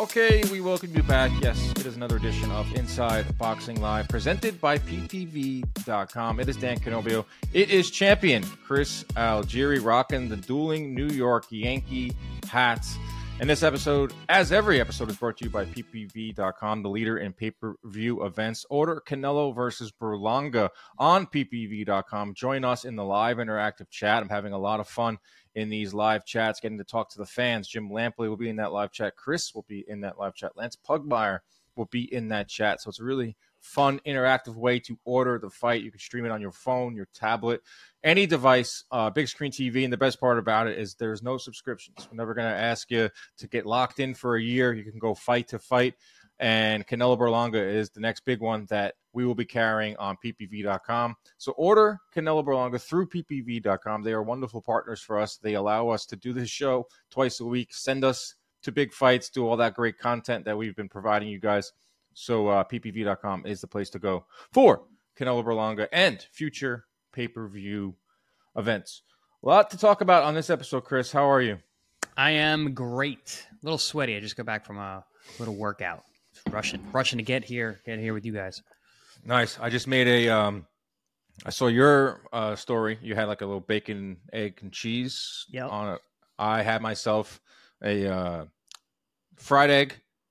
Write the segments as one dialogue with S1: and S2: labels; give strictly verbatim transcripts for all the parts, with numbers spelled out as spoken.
S1: Okay, we welcome you back. Yes, it is another edition of Inside Boxing Live, presented by P P V dot com. It is Dan Canobio. It is champion Chris Algieri rocking the dueling New York Yankee hats. And this episode, as every episode, is brought to you by P P V dot com, the leader in pay-per-view events. Order Canelo versus Berlanga on P P V dot com. Join us in the live interactive chat. I'm having a lot of fun in these live chats, getting to talk to the fans. Jim Lampley will be in that live chat. Chris will be in that live chat. Lance Pugmire will be in that chat. So it's a really fun, interactive way to order the fight. You can stream it on your phone, your tablet, any device, uh, big screen T V. And the best part about it is there's no subscriptions. We're never going to ask you to get locked in for a year. You can go fight to fight. And Canelo Berlanga is the next big one that we will be carrying on P P V dot com. So order Canelo Berlanga through P P V dot com. They are wonderful partners for us. They allow us to do this show twice a week, send us to big fights, do all that great content that we've been providing you guys. So uh, P P V dot com is the place to go for Canelo Berlanga and future pay-per-view events. A lot to talk about on this episode, Chris. How are you?
S2: I am great. A little sweaty. I just got back from a little workout. Rushing, rushing to get here, get here with you guys.
S1: Nice. I just made a, um, I saw your uh, story. You had like a little bacon, egg, and cheese
S2: Yep.
S1: on it. I had myself a uh, fried egg,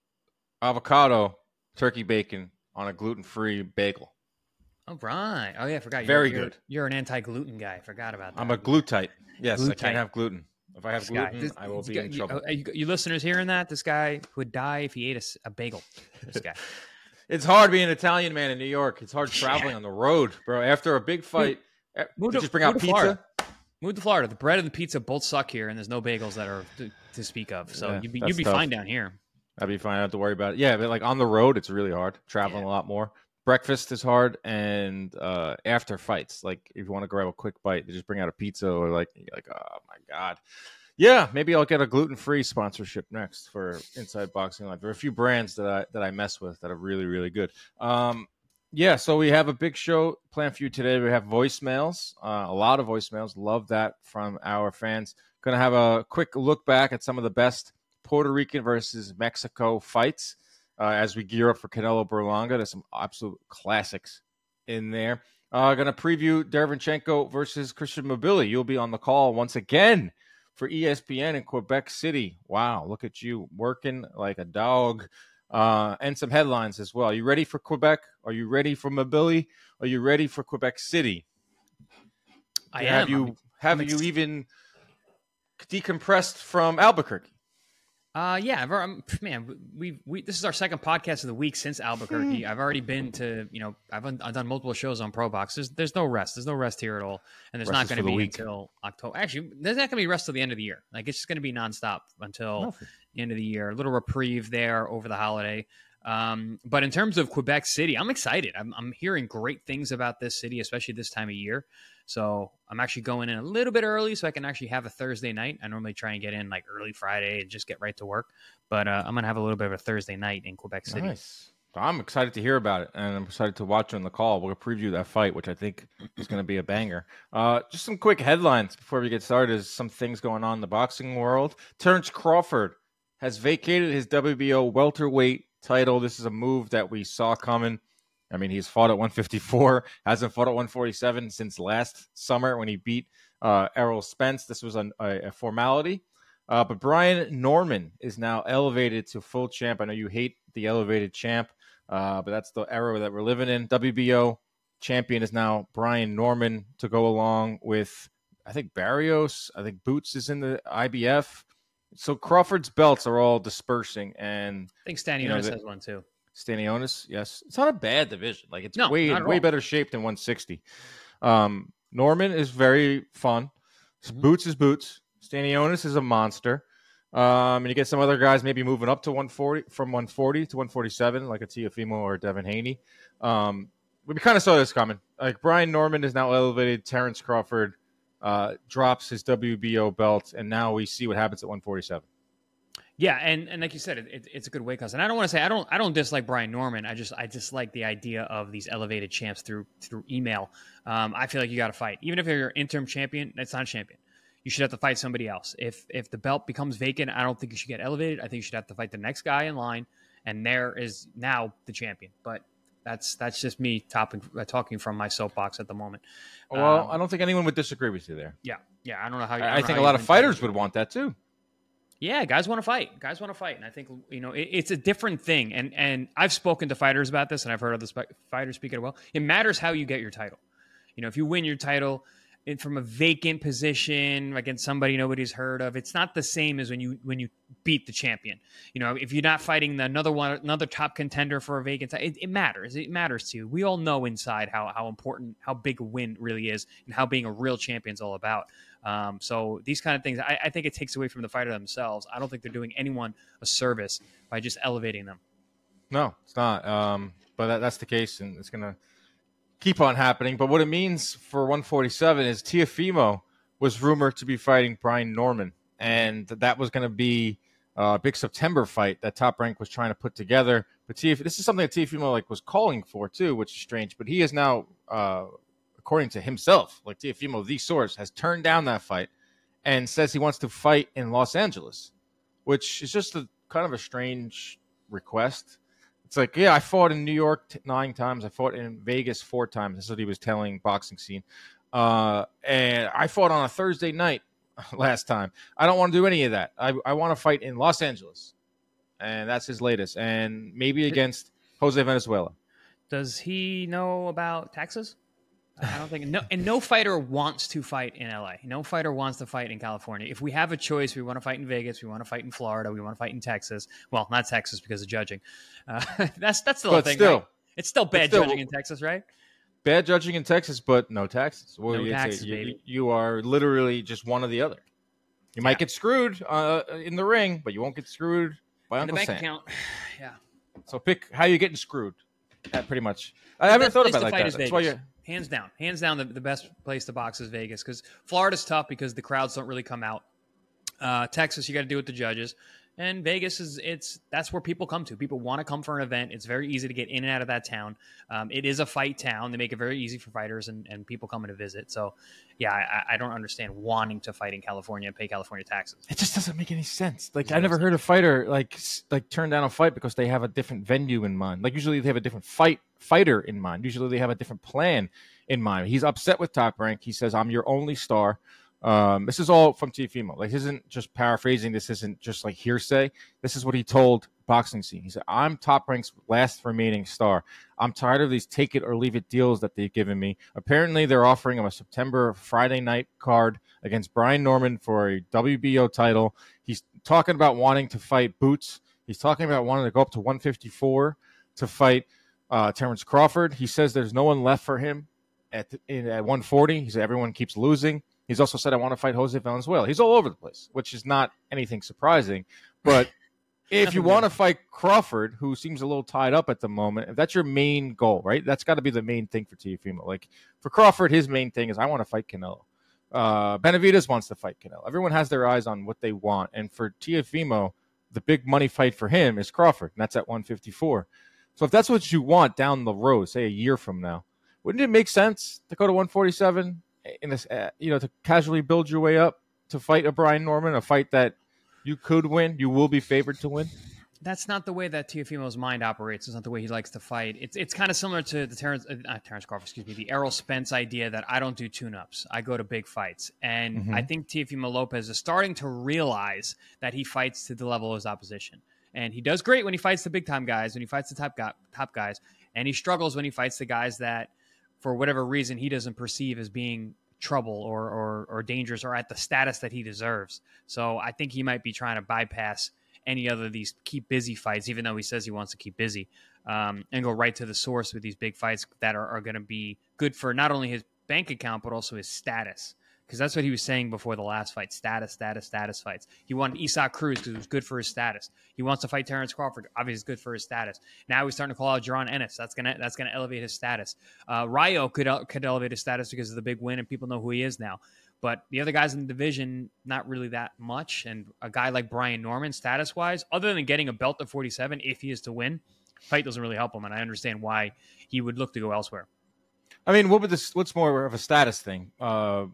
S1: avocado, turkey bacon on a gluten-free bagel.
S2: Oh, right. Oh, yeah, I forgot. You're,
S1: Very
S2: you're,
S1: good.
S2: You're an anti-gluten guy. I forgot about that.
S1: I'm a glutite. Yes, I
S2: Glutite.
S1: can't have gluten. If I have
S2: This guy.
S1: gluten,
S2: This-
S1: I will
S2: this
S1: be
S2: guy-
S1: in
S2: you,
S1: trouble.
S2: uh, you, you listeners hearing that? This guy would die if he ate a, s- a bagel. This guy.
S1: It's hard being an Italian man in New York. It's hard traveling on the road, bro. After a big fight, eh,
S2: Move
S1: you
S2: to-
S1: just bring
S2: move
S1: out
S2: to
S1: pizza.
S2: Florida. Move to Florida. The bread and the pizza both suck here, and there's no bagels that are to, to speak of. So
S1: Yeah,
S2: you'd be,
S1: that's
S2: you'd be
S1: tough.
S2: fine down here.
S1: I'd be fine. I don't have to worry about it. Yeah, but like on the road, it's really hard. Traveling
S2: Yeah.
S1: a lot more. Breakfast is hard, and uh, after fights, like if you want to grab a quick bite, you just bring out a pizza or like, you're like, oh my god, yeah, maybe I'll get a gluten-free sponsorship next for Inside Boxing Live. There are a few brands that I that I mess with that are really really good. Um, yeah, so we have a big show planned for you today. We have voicemails, uh, a lot of voicemails. Love that from our fans. Going to have a quick look back at some of the best Puerto Rican versus Mexico fights. Uh, as we gear up for Canelo Berlanga. There's some absolute classics in there. Uh, going to preview Derevyanchenko versus Christian Mobili. You'll be on the call once again for E S P N in Quebec City. Wow, look at you working like a dog. Uh, and some headlines as well. Are you ready for Quebec? Are you ready for Mobili? Are you ready for Quebec City?
S2: I
S1: have
S2: am.
S1: you
S2: I'm-
S1: have
S2: I'm
S1: you
S2: ex-
S1: even decompressed from Albuquerque?
S2: Uh, yeah, I've, alre- man, we we this is our second podcast of the week since Albuquerque. I've already been to, you know, I've, un- I've done multiple shows on Pro Box. There's there's no rest. There's no rest here at all, and there's
S1: Rest
S2: not
S1: is
S2: going to
S1: for the
S2: be
S1: weak.
S2: until October. Actually, there's not going to be rest till the end of the year. Like it's just going to be nonstop until
S1: Nothing.
S2: the end of the year. A little reprieve there over the holiday. Um, but in terms of Quebec City, I'm excited. I'm, I'm hearing great things about this city, especially this time of year. So I'm actually going in a little bit early so I can actually have a Thursday night. I normally try and get in like early Friday and just get right to work. But uh, I'm going to have a little bit of a Thursday night in Quebec City.
S1: Nice. I'm excited to hear about it, and I'm excited to watch on the call. We'll preview that fight, which I think is going to be a banger. Uh, just some quick headlines before we get started. There's some things going on in the boxing world. Terrence Crawford has vacated his W B O welterweight title. This is a move that we saw coming. I mean, he's fought at one fifty-four, hasn't fought at one forty-seven since last summer when he beat uh, Errol Spence. This was a, a formality. Uh, but Brian Norman is now elevated to full champ. I know you hate the elevated champ, uh, but that's the era that we're living in. W B O champion is now Brian Norman to go along with, I think, Barrios. I think Boots is in the I B F. So Crawford's belts are all dispersing, and
S2: I think Stanionis
S1: You know, the-
S2: has one too.
S1: Stanionis, yes, it's not a bad division. Like it's
S2: No,
S1: way
S2: not at
S1: way
S2: all.
S1: better shape than one sixty. Um, Norman is very fun.
S2: Mhm.
S1: Boots is Boots. Stanionis is a monster. Um, and you get some other guys maybe moving up to one forty from one forty to one forty-seven, like a Teofimo or Devin Haney. Um, we kind of saw this coming. Like Brian Norman is now elevated. Terrence Crawford uh, drops his W B O belt, and now we see what happens at one forty-seven.
S2: Yeah, and, and like you said, it, it, it's a good weight class. And I don't want to say I don't I don't dislike Brian Norman. I just I dislike the idea of these elevated champs through through email. Um, I feel like you got to fight, even if you're interim champion. That's not a champion. you should have to fight somebody else. If if the belt becomes vacant, I don't think you should get elevated. I think you should have to fight the next guy in line, and there is now the champion. But that's that's just me topping, uh, talking from my soapbox at the moment.
S1: Well,
S2: um,
S1: I don't think anyone would disagree with you there.
S2: Yeah, yeah. I don't know how.
S1: I,
S2: I,
S1: I think a lot of fighters would want that too.
S2: Yeah, guys want to fight. Guys want to fight, and I think you know it, it's a different thing. And and I've spoken to fighters about this, and I've heard other sp- fighters speak it well. It matters how you get your title. You know, if you win your title in, from a vacant position against somebody nobody's heard of, it's not the same as when you when you beat the champion. You know, if you're not fighting the, another one, another top contender for a vacant title, it, it matters. It matters to you. We all know inside how how important, how big a win really is, and how being a real champion is all about. Um, so these kind of things, I, I think it takes away from the fighter themselves. I don't think they're doing anyone a service by just elevating them.
S1: No, it's not. Um, but that, that's the case, and it's gonna keep on happening. But what it means for one forty-seven is Teofimo was rumored to be fighting Brian Norman, and that was going to be a big September fight that Top Rank was trying to put together. But Teof- this is something that Teofimo like was calling for too, which is strange. But he is now, uh, according to himself, like Teofimo, the source, has turned down that fight and says he wants to fight in Los Angeles, which is just a kind of a strange request. It's like, yeah, I fought in New York t- nine times. I fought in Vegas four times. That's what he was telling Boxing Scene. Uh, and I fought on a Thursday night last time. I don't want to do any of that. I, I want to fight in Los Angeles. And that's his latest. And maybe against Jose Venezuela.
S2: Does he know about taxes? I don't think no, and no fighter wants to fight in L A. No fighter wants to fight in California. If we have a choice, we want to fight in Vegas, we want to fight in Florida, we want to fight in Texas. Well, not Texas because of judging. Uh, that's that's still
S1: but
S2: a thing.
S1: Still,
S2: right? It's still bad it's still, judging in Texas, right?
S1: Bad judging in Texas, but no taxes. Well,
S2: no taxes,
S1: you,
S2: baby.
S1: You are literally just one or the other. You yeah. might get screwed uh, in the ring, but you won't get screwed by
S2: in
S1: Uncle
S2: the bank
S1: Sam.
S2: account. Yeah.
S1: So pick how you're getting screwed. Uh, pretty much. I haven't thought about it like that. That's
S2: Vegas.
S1: why you're.
S2: Hands down, hands down, the, the best place to box is Vegas because Florida's tough because the crowds don't really come out. Uh, Texas, you got to deal with the judges, and Vegas is it's that's where people come to. People want to come for an event. It's very easy to get in and out of that town. Um, it is a fight town. They make it very easy for fighters and, and people coming to visit. So, yeah, I, I don't understand wanting to fight in California and pay California taxes.
S1: It just doesn't make any sense. Like I never heard a fighter like like turn down a fight because they have a different venue in mind. Like usually they have a different fight fighter in mind. Usually they have a different plan in mind. He's upset with Top Rank. He says, "I'm your only star." Um, this is all from Teofimo. Like, this isn't just paraphrasing. This isn't just like hearsay. This is what he told Boxing Scene. He said, "I'm Top Rank's last remaining star. I'm tired of these take it or leave it deals that they've given me. Apparently, they're offering him a September Friday night card against Brian Norman for a W B O title. He's talking about wanting to fight Boots. He's talking about wanting to go up to one fifty-four to fight uh, Terrence Crawford. He says there's no one left for him at in, at one forty. He said everyone keeps losing. He's also said, I want to fight Jose Valenzuela. He's all over the place, which is not anything surprising. But if you want to fight Crawford, who seems a little tied up at the moment, if that's your main goal, right? That's got to be the main thing for Teofimo. Like for Crawford, his main thing is I want to fight Canelo. Uh, Benavidez wants to fight Canelo. Everyone has their eyes on what they want. And for Teofimo, the big money fight for him is Crawford, and that's at one fifty-four. So if that's what you want down the road, say a year from now, wouldn't it make sense to go to one forty-seven? In this, uh, you know, to casually build your way up to fight a Brian Norman, a fight that you could win, you will be favored to win?
S2: That's not the way that Teofimo's mind operates. It's not the way he likes to fight. It's it's kind of similar to the Terrence, uh, not Terrence Crawford, excuse me, the Errol Spence idea that I don't do tune-ups. I go to big fights. And mm-hmm. I think Teofimo Lopez is starting to realize that he fights to the level of his opposition. And he does great when he fights the big-time guys, when he fights the top, guy, top guys. And he struggles when he fights the guys that, for whatever reason, he doesn't perceive as being trouble or, or or dangerous or at the status that he deserves. So I think he might be trying to bypass any other of these keep busy fights, even though he says he wants to keep busy, um, and go right to the source with these big fights that are, are going to be good for not only his bank account, but also his status. Because that's what he was saying before the last fight. Status, status, status fights. He wanted Isaac Cruz because it was good for his status. He wants to fight Terrence Crawford. Obviously, it's good for his status. Now he's starting to call out Jaron Ennis. That's gonna that's gonna elevate his status. Uh, Rayo could could elevate his status because of the big win and people know who he is now. But the other guys in the division, not really that much. And a guy like Brian Norman, status wise, other than getting a belt at forty-seven, if he is to win, fight doesn't really help him. And I understand why he would look to go elsewhere.
S1: I mean, what would this? What's more of a status thing? Uh,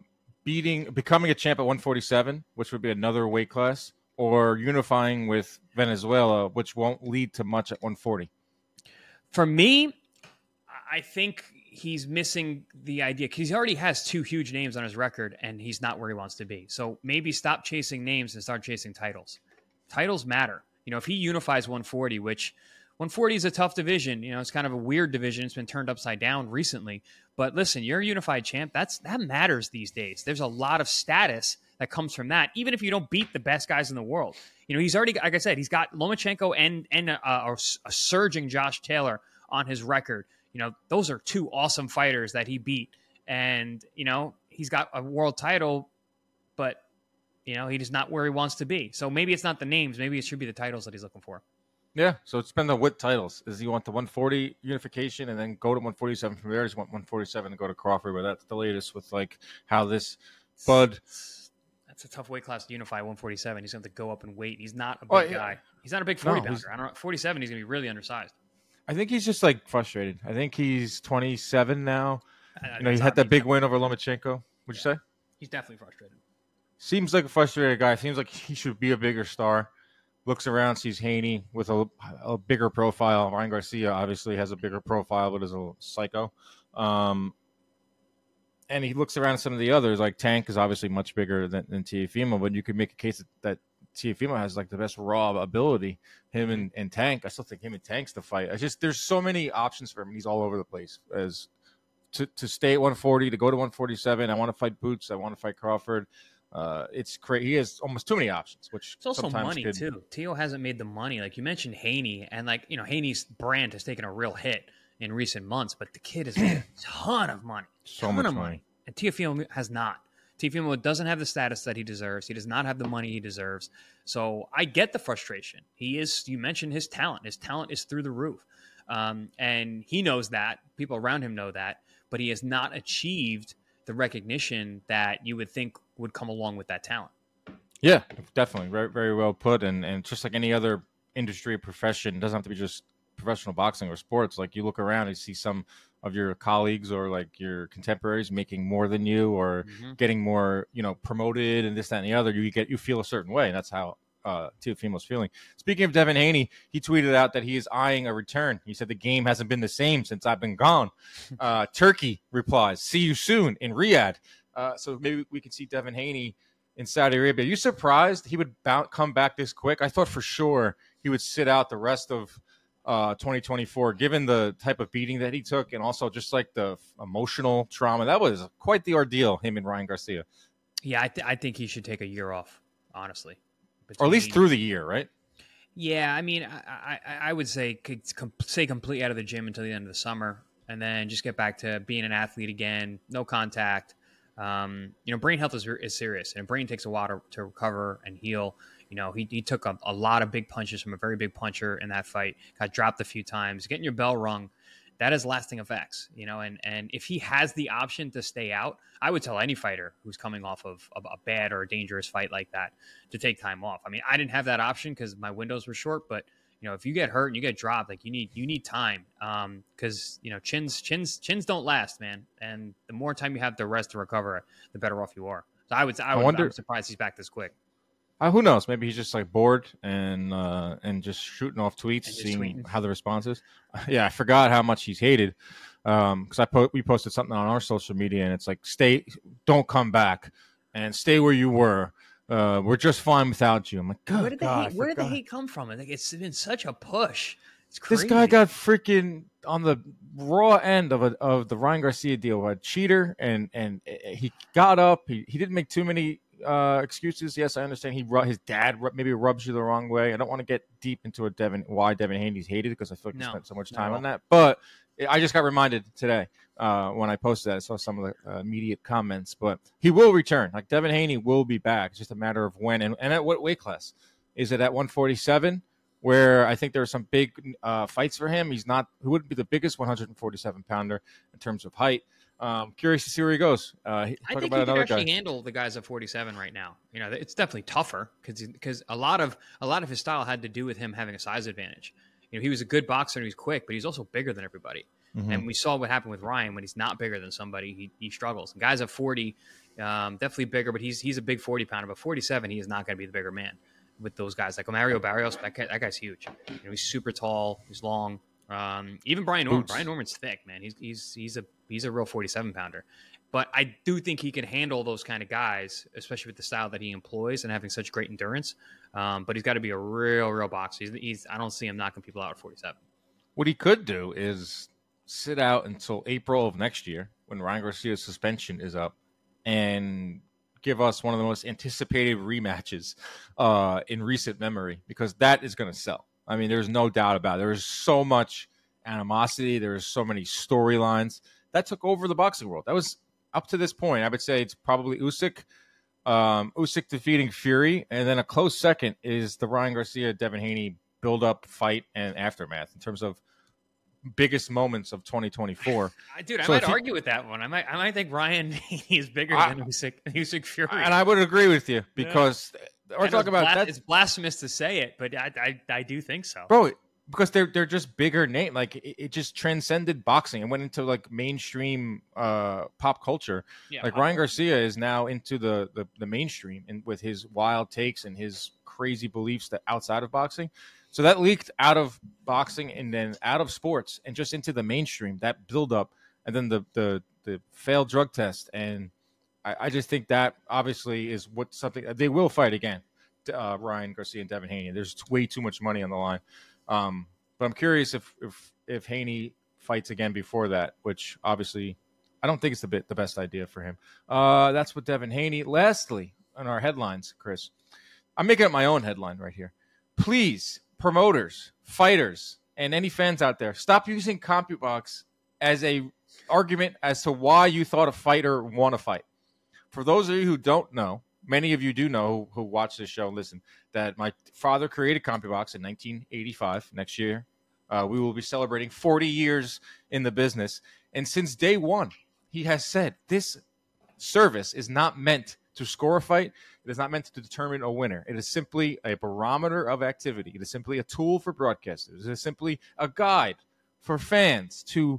S1: beating, becoming a champ at one forty-seven, which would be another weight class, or unifying with Venezuela, which won't lead to much at one forty?
S2: For me, I think he's missing the idea because he already has two huge names on his record and he's not where he wants to be. So maybe stop chasing names and start chasing titles. Titles matter. You know, if he unifies one forty, which one forty is a tough division, you know, it's kind of a weird division. It's been turned upside down recently. But listen, you're a unified champ. That's that matters these days. There's a lot of status that comes from that, even if you don't beat the best guys in the world. You know, he's already, like I said, he's got Lomachenko and and a, a, a surging Josh Taylor on his record. You know, those are two awesome fighters that he beat. And, you know, he's got a world title, but, you know, he is not where he wants to be. So maybe it's not the names. Maybe it should be the titles that he's looking for.
S1: Yeah, so it's been the what titles. Does he want the one forty unification and then go to one forty-seven from there? Or does he want one forty-seven and go to Crawford? But that's the latest with, like, how this Bud...
S2: That's a tough weight class to unify one forty-seven. He's going to have to go up and weight. He's not a big
S1: oh, yeah.
S2: guy. He's not a big forty
S1: no,
S2: pounder. I don't know. forty-seven, he's going to be really undersized.
S1: I think he's just like frustrated. I think he's twenty-seven now.
S2: Uh,
S1: you know, he had that big win over Lomachenko. Would
S2: yeah.
S1: you say?
S2: He's definitely frustrated.
S1: Seems like a frustrated guy. Seems like he should be a bigger star. Looks around, sees Haney with a, a bigger profile. Ryan Garcia obviously has a bigger profile, but is a little psycho. Um, and he looks around some of the others. Like Tank is obviously much bigger than, than Teofimo, but you could make a case that, that Teofimo has like the best raw ability. Him and, and Tank, I still think him and Tank's the fight. I just there's so many options for him. He's all over the place. As to to stay at one forty, to go to one forty-seven. I want to fight Boots. I want to fight Crawford. Uh, it's crazy. He has almost too many options. Which
S2: it's also money
S1: could...
S2: too. Teo hasn't made the money. Like you mentioned, Haney, and like you know, Haney's brand has taken a real hit in recent months. But the kid has made a ton of money.
S1: So
S2: ton
S1: much
S2: of
S1: money.
S2: money. And Teofimo has not. Teofimo doesn't have the status that he deserves. He does not have the money he deserves. So I get the frustration. He is, you mentioned his talent. His talent is through the roof. Um, and he knows that. People around him know that. But he has not achieved the recognition that you would think would come along with that talent.
S1: Yeah, definitely. Very, very well put. And, and just like any other industry or profession, it doesn't have to be just professional boxing or sports. Like you look around and see some of your colleagues or like your contemporaries making more than you or mm-hmm. getting more, you know, promoted and this, that, and the other, you get, you feel a certain way. And that's how uh, Teofimo's feeling. Speaking of Devin Haney, he tweeted out that he is eyeing a return. He said the game hasn't been the same since I've been gone. Uh, Turkey replies, see you soon in Riyadh. Uh, so maybe we could see Devin Haney in Saudi Arabia. Are you surprised he would bounce, come back this quick? I thought for sure he would sit out the rest of Uh, twenty twenty-four, given the type of beating that he took and also just like the f- emotional trauma. That was quite the ordeal, him and Ryan Garcia.
S2: Yeah, I, th- I think he should take a year off, honestly.
S1: Between... Or at least through the year, right?
S2: Yeah, I mean, I, I, I would say com- stay completely out of the gym until the end of the summer and then just get back to being an athlete again, no contact. Um, you know, brain health is, is serious, and brain takes a while to, to recover and heal. You know, he, he took a, a lot of big punches from a very big puncher in that fight, got dropped a few times, getting your bell rung. That has lasting effects, you know, and, and if he has the option to stay out, I would tell any fighter who's coming off of, of a bad or a dangerous fight like that to take time off. I mean, I didn't have that option because my windows were short, but you know, if you get hurt and you get dropped, like you need, you need time. Um, cause you know, chins, chins, chins don't last, man. And the more time you have to rest to recover, the better off you are. So I would, I, would, I wonder, I'm surprised he's back this quick.
S1: Uh, who knows? Maybe he's just like bored and uh, and just shooting off tweets, seeing tweeting. how the response is. Yeah, I forgot how much he's hated because um, I po- we posted something on our social media and it's like, stay, don't come back, and stay where you were. Uh, we're just fine without you. I'm like, God,
S2: where did the
S1: God,
S2: hate, where did the hate come from? I think it's been such a push. It's
S1: This
S2: crazy.
S1: guy got freaking on the raw end of a, of the Ryan Garcia deal, a cheater, and and he got up. He he didn't make too many uh, excuses. Yes, I understand. He his dad maybe rubs you the wrong way. I don't want to get deep into a Devin why Devin Haney's hated because I feel like no, he spent so much time on that. But I just got reminded today uh, when I posted that. I saw some of the uh, immediate comments. But he will return. Like Devin Haney will be back. It's just a matter of when and, and at what weight class. Is it at one forty-seven? Where I think there are some big uh, fights for him. He's not, he wouldn't be the biggest one forty-seven pounder in terms of height. Um, curious to see where he goes. Uh, he,
S2: I think about he can actually guy. handle the guys at forty-seven right now. You know, it's definitely tougher because because a lot of a lot of his style had to do with him having a size advantage. You know, he was a good boxer and he was quick, but he's also bigger than everybody.
S1: Mm-hmm.
S2: And we saw what happened with Ryan when he's not bigger than somebody, he, he struggles. And guys at forty, um, definitely bigger, but he's he's a big forty pounder. But forty-seven, he is not going to be the bigger man with those guys. Like Mario Barrios, that, guy, that guy's huge. You know, he's super tall, he's long. Um, even Brian Norman. Brian Norman's thick, man. He's he's he's a he's a real forty-seven pounder. But I do think he can handle those kind of guys, especially with the style that he employs and having such great endurance. Um, but he's got to be a real, real boxer. He's, he's I don't see him knocking people out at forty-seven.
S1: What he could do is sit out until April of next year when Ryan Garcia's suspension is up and give us one of the most anticipated rematches uh, in recent memory, because that is going to sell. I mean, there's no doubt about it. There's so much animosity. There's so many storylines that took over the boxing world. That was up to this point. I would say it's probably Usyk, um, Usyk defeating Fury, and then a close second is the Ryan Garcia Devin Haney build-up fight and aftermath in terms of biggest moments of twenty twenty-four.
S2: Dude, I
S1: so
S2: might
S1: you,
S2: argue with that one. I might, I might think Ryan Haney is bigger
S1: I,
S2: than Usyk, Usyk Fury,
S1: and I would agree with you because yeah. we're talking about that.
S2: It's blasphemous to say it, but I, I, I do think so,
S1: bro. Because they're they're just bigger name. Like it, it just transcended boxing and went into like mainstream uh, pop culture.
S2: Yeah,
S1: like
S2: pop
S1: Ryan
S2: culture.
S1: Garcia is now into the, the the mainstream and with his wild takes and his crazy beliefs that outside of boxing. So that leaked out of boxing and then out of sports and just into the mainstream. That build up and then the the the failed drug test, and I, I just think that obviously is what something they will fight again. Uh, Ryan Garcia and Devin Haney. There's way too much money on the line. Um, but I'm curious if, if, if Haney fights again before that, which obviously I don't think it's the bit, the best idea for him. Uh, that's what Devin Haney. Lastly, on our headlines, Chris, I'm making up my own headline right here. Please, promoters, fighters, and any fans out there, stop using CompuBox as a argument as to why you thought a fighter won a fight. For those of you who don't know, many of you do know who, who watch this show and listen, that my father created CompuBox in nineteen eighty-five. Next year, uh, we will be celebrating forty years in the business. And since day one, he has said this service is not meant to score a fight. It is not meant to determine a winner. It is simply a barometer of activity. It is simply a tool for broadcasters. It is simply a guide for fans to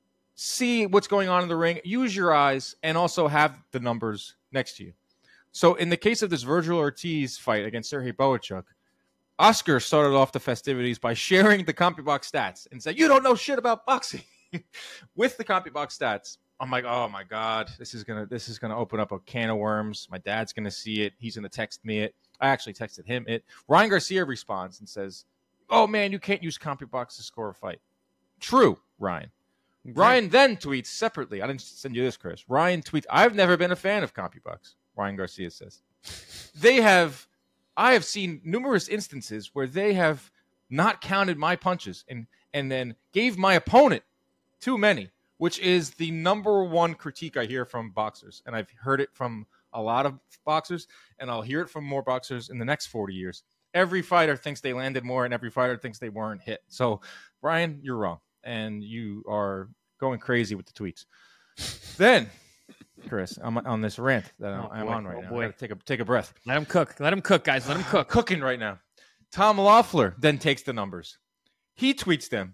S1: see what's going on in the ring, use your eyes, and also have the numbers next to you. So in the case of this Virgil Ortiz fight against Sergey Bohachuk, Oscar started off the festivities by sharing the CompuBox stats and said, you don't know shit about boxing with the CompuBox stats. I'm like, oh my God, this is gonna this is gonna open up a can of worms. My dad's gonna see it. He's gonna text me it. I actually texted him it. Ryan Garcia responds and says, oh man, you can't use CompuBox to score a fight. True, Ryan. Okay. Ryan then tweets separately. I didn't send you this, Chris. Ryan tweets, I've never been a fan of CompuBox. Ryan Garcia says, they have, I have seen numerous instances where they have not counted my punches and, and then gave my opponent too many, which is the number one critique I hear from boxers. And I've heard it from a lot of boxers, and I'll hear it from more boxers in the next forty years. Every fighter thinks they landed more, and every fighter thinks they weren't hit. So, Ryan, you're wrong, and you are going crazy with the tweets. Then, Chris, I'm on this rant that I'm, oh, I'm on right oh, now. Boy. I gotta take a take a breath.
S2: Let him cook. Let him cook, guys. Let him cook.
S1: Cooking right now. Tom Loeffler then takes the numbers. He tweets them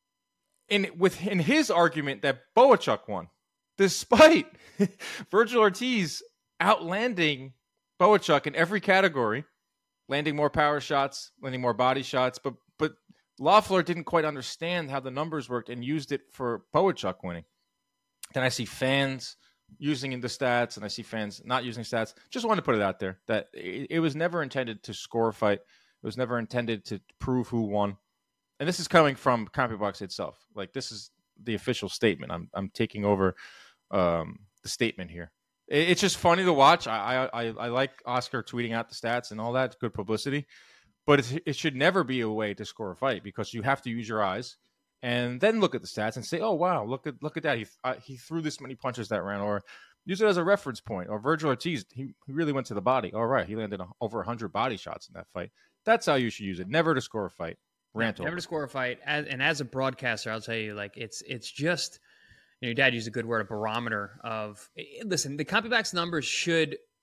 S1: in with in his argument that Bohachuk won, despite Virgil Ortiz outlanding Bohachuk in every category, landing more power shots, landing more body shots, but but Loeffler didn't quite understand how the numbers worked and used it for Bohachuk winning. Then I see fans using in the stats, and I see fans not using stats. Just wanted to put it out there that it, it was never intended to score a fight. It was never intended to prove who won. And this is coming from CompuBox itself. Like, this is the official statement. I'm I'm taking over um, the statement here. It, it's just funny to watch. I, I I like Oscar tweeting out the stats and all that. It's good publicity. But it, it should never be a way to score a fight, because you have to use your eyes and then look at the stats and say, oh, wow, look at look at that. He uh, he threw this many punches that round, or use it as a reference point. Or Virgil Ortiz, he, he really went to the body. All right, he landed a, over one hundred body shots in that fight. That's how you should use it. Never to score a fight. Rant
S2: Never
S1: over.
S2: to score a fight. As, and as a broadcaster, I'll tell you, like, it's it's just, you know, your dad used a good word, a barometer of, listen, the CompuBox numbers should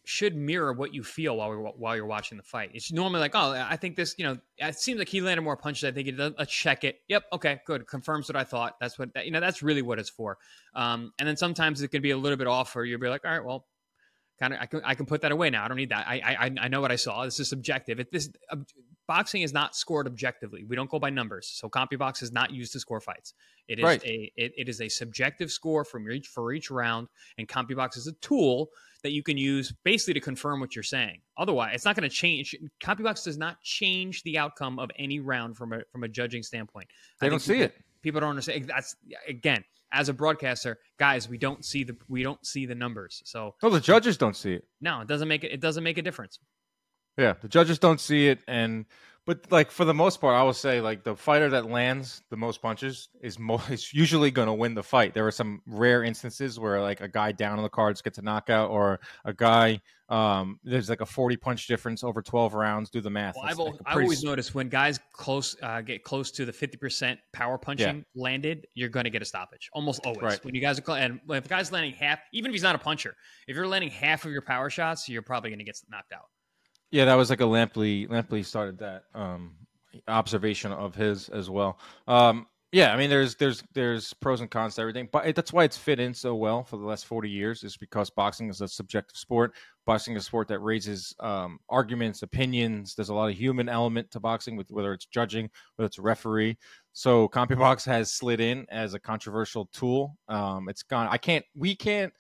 S2: should mirror what you feel while we're, while you're watching the fight. It's normally like, oh, I think this, you know, it seems like he landed more punches. I think it does. Let's check it. Yep. Okay, good. Confirms what I thought. That's what, that, you know, that's really what it's for. Um, and then sometimes it can be a little bit off, or you'll be like, all right, well, kind of, I can, I can put that away now. I don't need that. I, I, I know what I saw. This is subjective. It, this uh, boxing is not scored objectively. We don't go by numbers. So CompuBox is not used to score fights. It is
S1: Right.
S2: a, it, it is a subjective score from each for each round, and CompuBox is a tool that you can use basically to confirm what you're saying. Otherwise, it's not going to change. CompuBox does not change the outcome of any round from a from a judging standpoint.
S1: They
S2: I
S1: don't
S2: think
S1: see
S2: people,
S1: it.
S2: People don't understand. That's again, as a broadcaster, guys, we don't see the we don't see the numbers. So
S1: No, the judges don't see it.
S2: no, it doesn't make it. It doesn't make a difference.
S1: Yeah, the judges don't see it, and but like for the most part, I will say like the fighter that lands the most punches is mo- is usually going to win the fight. There are some rare instances where like a guy down on the cards gets a knockout, or a guy um, there's like a forty punch difference over twelve rounds. Do the math.
S2: Well,
S1: That's
S2: I've, al-
S1: like a
S2: I've
S1: pretty
S2: always
S1: s-
S2: noticed when guys close uh, get close to the fifty percent power punching landed, you're going to get a stoppage almost always.
S1: Right.
S2: When you guys are cl- and if a guy's landing half, even if he's not a puncher, if you're landing half of your power shots, you're probably going to get knocked out.
S1: Yeah, that was like a Lampley. Lampley started that um, observation of his as well. Um, yeah, I mean, there's there's there's pros and cons to everything, but it, that's why it's fit in so well for the last forty years. Is because boxing is a subjective sport. Boxing is a sport that raises um, arguments, opinions. There's a lot of human element to boxing, with whether it's judging, whether it's a referee. So CompuBox has slid in as a controversial tool. Um, it's gone. I can't. We can't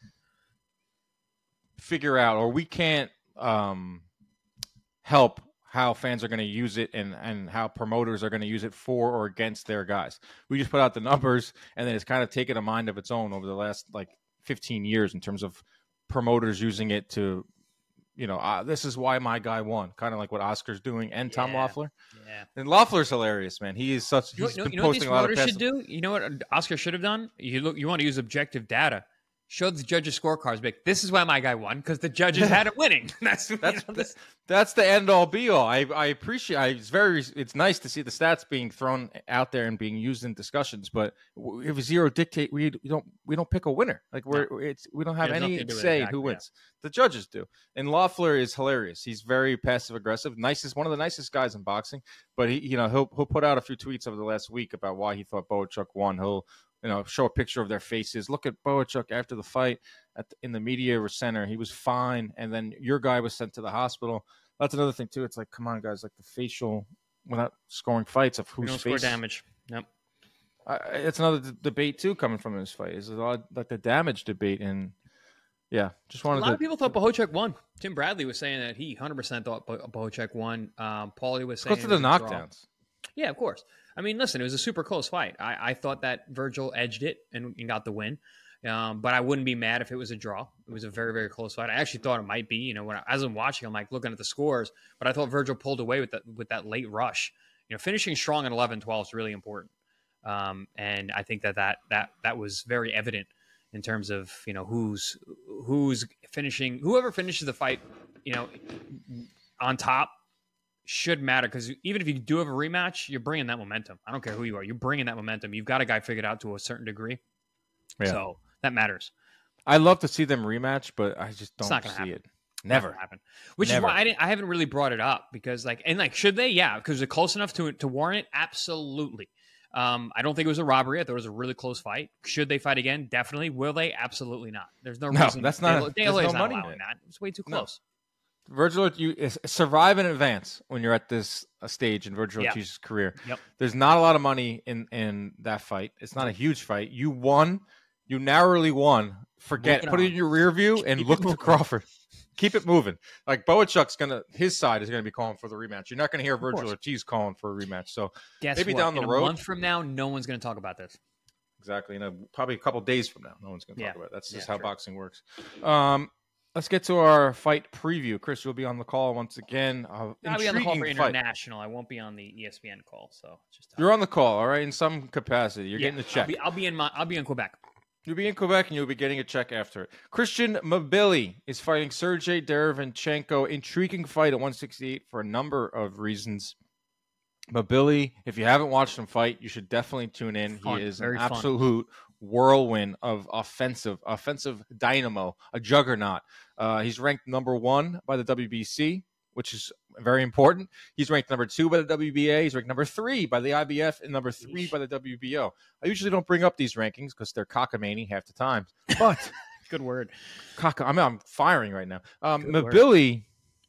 S1: figure out, or we can't. Um, help how fans are going to use it, and, and how promoters are going to use it for or against their guys. We just put out the numbers, and then it's kind of taken a mind of its own over the last like fifteen years in terms of promoters using it to, you know, uh, this is why my guy won, kind of like what Oscar's doing, and Tom
S2: Yeah.
S1: Loeffler.
S2: Yeah.
S1: And Loeffler's hilarious, man. He is such.
S2: You know,
S1: He's
S2: you know,
S1: been
S2: you know what these
S1: posting a lot of
S2: promoters
S1: past.
S2: should do? You know what Oscar should have done? You look. You want to use objective data. Show the judges' scorecards. Like, this is why my guy won, because the judges had it winning. That's
S1: That's
S2: you know, this,
S1: that's the end all be all. I I appreciate. I, it's very. It's nice to see the stats being thrown out there and being used in discussions. But if zero dictate, we, we don't we don't pick a winner. Like we're it's we don't have
S2: It has
S1: any
S2: nothing to do with it,
S1: say
S2: exactly,
S1: who wins. The judges do. And Loeffler is hilarious. He's very passive aggressive. Nicest one of the nicest guys in boxing. But he you know he'll he'll put out a few tweets over the last week about why he thought Boachuk won. He'll you know show a picture of their faces. Look at Boachuk after the fight. At the, in the media center, he was fine, and then your guy was sent to the hospital. That's another thing too. It's like, come on, guys, like the facial, without scoring fights of
S2: we
S1: whose
S2: don't
S1: face.
S2: score damage. Nope.
S1: Uh, it's another d- debate too coming from this fight. Is a lot like the damage debate, and yeah, just
S2: A
S1: wanted
S2: lot
S1: to.
S2: of people thought Bohocek won. Tim Bradley was saying that he one hundred percent thought Bo- Bohocek won. Um, Paulie was saying
S1: Because of the
S2: it was a draw.
S1: knockdowns.
S2: Yeah, of course. I mean, listen, it was a super close fight. I, I thought that Virgil edged it and, and got the win. Um, but I wouldn't be mad if it was a draw. It was a very, very close fight. I actually thought it might be. You know, when I, as I'm watching, I'm like looking at the scores, but I thought Virgil pulled away with that with that late rush. You know, finishing strong at eleven twelve is really important, um, and I think that, that that that was very evident in terms of you know who's who's finishing. Whoever finishes the fight, you know, on top should matter, because even if you do have a rematch, you're bringing that momentum. I don't care who you are. You're bringing that momentum. You've got a guy figured out to a certain degree.
S1: Yeah.
S2: So that matters.
S1: I love to see them rematch, but I just
S2: It's
S1: don't
S2: not gonna
S1: see
S2: happen.
S1: it. Never.
S2: happen. Which
S1: Never.
S2: is why I didn't. I haven't really brought it up because, like, and like, should they? Yeah, because they're close enough to to warrant it. Absolutely. Um, I don't think it was a robbery. I thought it was a really close fight. Should they fight again? Definitely. Will they? Absolutely not. There's no,
S1: No,
S2: reason.
S1: that's not-
S2: De La
S1: there's
S2: is
S1: no
S2: not
S1: money in
S2: allowing
S1: it.
S2: that. It's way too
S1: No.
S2: close.
S1: Virgil, you is- survive in advance when you're at this uh, stage in Virgil
S2: Yeah.
S1: Ortiz's career.
S2: Yep.
S1: There's not a lot of money in in that fight. It's not a huge fight. You won. You narrowly won. Forget.
S2: Moving
S1: Put it
S2: on.
S1: in your rear view and
S2: Keep it
S1: look to
S2: moving.
S1: Crawford. Keep it moving. Like Boachuk's gonna, his side is gonna be calling for the rematch. You're not gonna hear Virgil
S2: course.
S1: Ortiz calling for a rematch. So
S2: Guess
S1: maybe
S2: what?
S1: down the
S2: In
S1: road-
S2: a month from now, no one's going to talk about this.
S1: exactly, you know, probably a couple days from now, no one's gonna talk
S2: Yeah.
S1: about it. That's just
S2: Yeah,
S1: how
S2: true.
S1: boxing works. Um, let's get to our fight preview. Chris, you'll be on the call once again. Uh,
S2: I'll be on the call for
S1: intriguing fight.
S2: international. I won't be on the E S P N call. So just
S1: You're on the call, all right, in some capacity. You're
S2: Yeah,
S1: getting the check.
S2: I'll be, I'll be in my. I'll be in Quebec.
S1: You'll be in Quebec, and you'll be getting a check after it. Christian Mabili is fighting Sergey Derevyanchenko. Intriguing fight at one sixty-eight for a number of reasons. Mabili, if you haven't watched him fight, you should definitely tune in.
S2: Fun,
S1: He is
S2: very
S1: an
S2: fun.
S1: absolute whirlwind of offensive, offensive dynamo, a juggernaut. Uh, he's ranked number one by the W B C, which is very important. He's ranked number two by the W B A. He's ranked number three by the I B F and number three by the W B O. I usually don't bring up these rankings because they're cockamamie half the time. But
S2: good word.
S1: Cock- I mean, I'm firing right now. Um, Mobility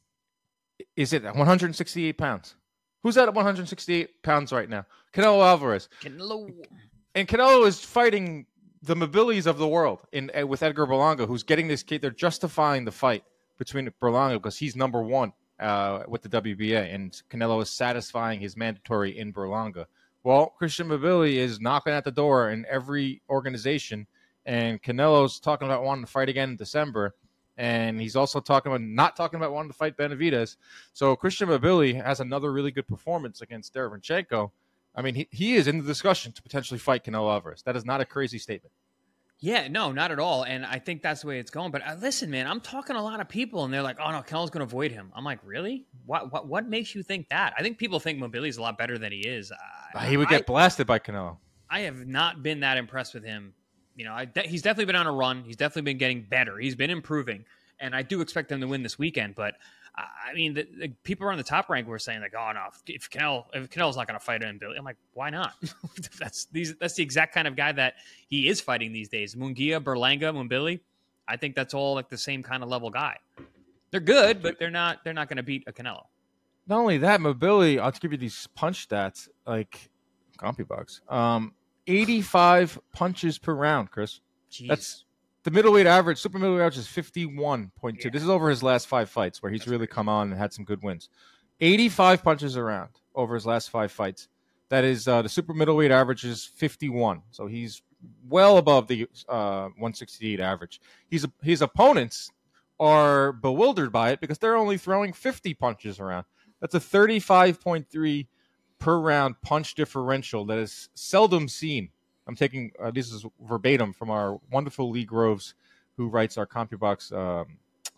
S1: is at one hundred sixty-eight pounds. Who's at one hundred sixty-eight pounds right now? Canelo Alvarez.
S2: Canelo.
S1: And Canelo is fighting the Mobilities of the world in uh, with Edgar Berlanga, who's getting this kid. They're justifying the fight between Berlanga because he's number one uh, with the W B A, and Canelo is satisfying his mandatory in Berlanga. Well, Christian Mobility is knocking at the door in every organization, and Canelo's talking about wanting to fight again in December, and he's also talking about not talking about wanting to fight Benavidez. So Christian Mobility has another really good performance against Derevyanchenko. I mean, he, he is in the discussion to potentially fight Canelo Alvarez. That is not a crazy statement.
S2: Yeah, no, not at all. And I think that's the way it's going. But uh, listen, man, I'm talking to a lot of people, and they're like, oh, no, Canelo's going to avoid him. I'm like, really? What what what makes you think that? I think people think Mobility's a lot better than he is. Uh,
S1: he would get I, blasted by Canelo.
S2: I have not been that impressed with him. You know, I, de- he's definitely been on a run. He's definitely been getting better. He's been improving. And I do expect him to win this weekend. But, uh, I mean, the, the people around the top rank were saying, like, oh, no, if, if, Canelo, if Canelo's not going to fight him, Billy. I'm like, why not? that's these, that's the exact kind of guy that he is fighting these days. Munguia, Berlanga, Mobility. I think that's all like the same kind of level guy. They're good, but they're not they're not going to beat a Canelo.
S1: Not only that, Mobility, I'll give you these punch stats, like CompuBox. Um, eighty-five punches per round, Chris.
S2: Jeez.
S1: That's the middleweight average. Super middleweight average is fifty-one point two.
S2: Yeah.
S1: This is over his last five fights where he's
S2: That's
S1: really
S2: crazy.
S1: come on and had some good wins. eighty-five punches around over his last five fights. That is uh, the super middleweight average is fifty-one. So he's well above the uh, one sixty-eight average. He's his opponents are bewildered by it because they're only throwing fifty punches around. That's a thirty-five point three per round punch differential that is seldom seen. I'm taking uh, this is verbatim from our wonderful Lee Groves, who writes our CompuBox um,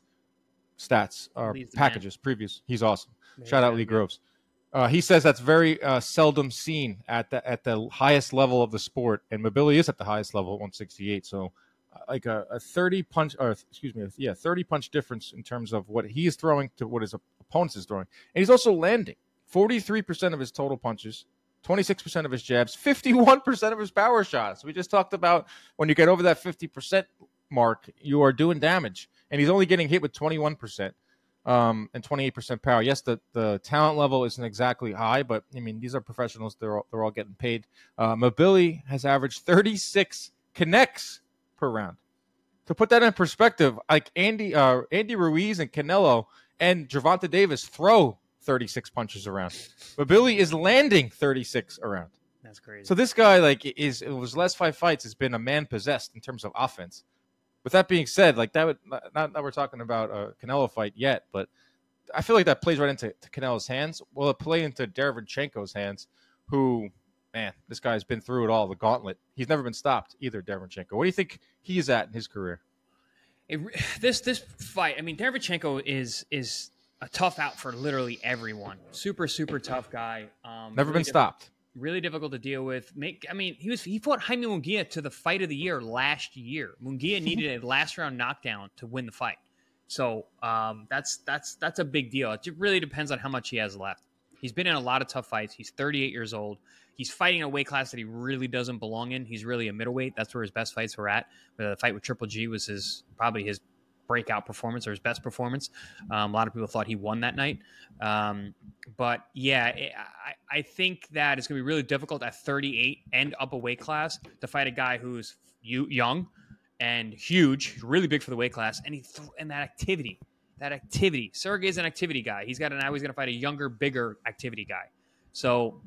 S1: stats, our packages, previews. He's awesome. Yeah, Shout out Lee man. Groves. Uh, he says that's very uh, seldom seen at the at the highest level of the sport, and Mobility is at the highest level at one sixty-eight. So, uh, like a, a thirty punch, or excuse me, yeah, thirty punch difference in terms of what he is throwing to what his opponents is throwing, and he's also landing forty-three percent of his total punches, twenty-six percent of his jabs, fifty-one percent of his power shots. We just talked about when you get over that fifty percent mark, you are doing damage, and he's only getting hit with twenty-one percent. Um, and twenty-eight percent power. Yes, the, the talent level isn't exactly high, but, I mean, these are professionals. They're all, they're all getting paid. Uh, Mobility has averaged thirty-six connects per round. To put that in perspective, like Andy uh, Andy Ruiz and Canelo and Gervonta Davis throw thirty-six punches around. Mobility is landing thirty-six around.
S2: That's crazy.
S1: So this guy, like, is it was last five fights has been a man possessed in terms of offense. With that being said, like that would not that we're talking about a Canelo fight yet, but I feel like that plays right into Canelo's hands. Will it play into Derevyanchenko's hands? Who, man, this guy's been through it all, the gauntlet. He's never been stopped either, Derevyanchenko. What do you think he's at in his career?
S2: It, this this fight, I mean, Derevyanchenko is is a tough out for literally everyone. Super super tough guy. Um,
S1: never
S2: really
S1: been stopped.
S2: Really difficult to deal with. Make I mean, he was he fought Jaime Munguia to the fight of the year last year. Munguia needed a last round knockdown to win the fight. So um, that's that's that's a big deal. It really depends on how much he has left. He's been in a lot of tough fights. He's thirty-eight years old. He's fighting a weight class that he really doesn't belong in. He's really a middleweight. That's where his best fights were at. The fight with Triple G was his probably his breakout performance or his best performance. Um, a lot of people thought he won that night. Um, but yeah, I, I think that it's going to be really difficult at thirty-eight and up a weight class to fight a guy who's young and huge, really big for the weight class. And he th- and that activity, that activity, Sergey's an activity guy. He's got an, now he's going to fight a younger, bigger activity guy. So,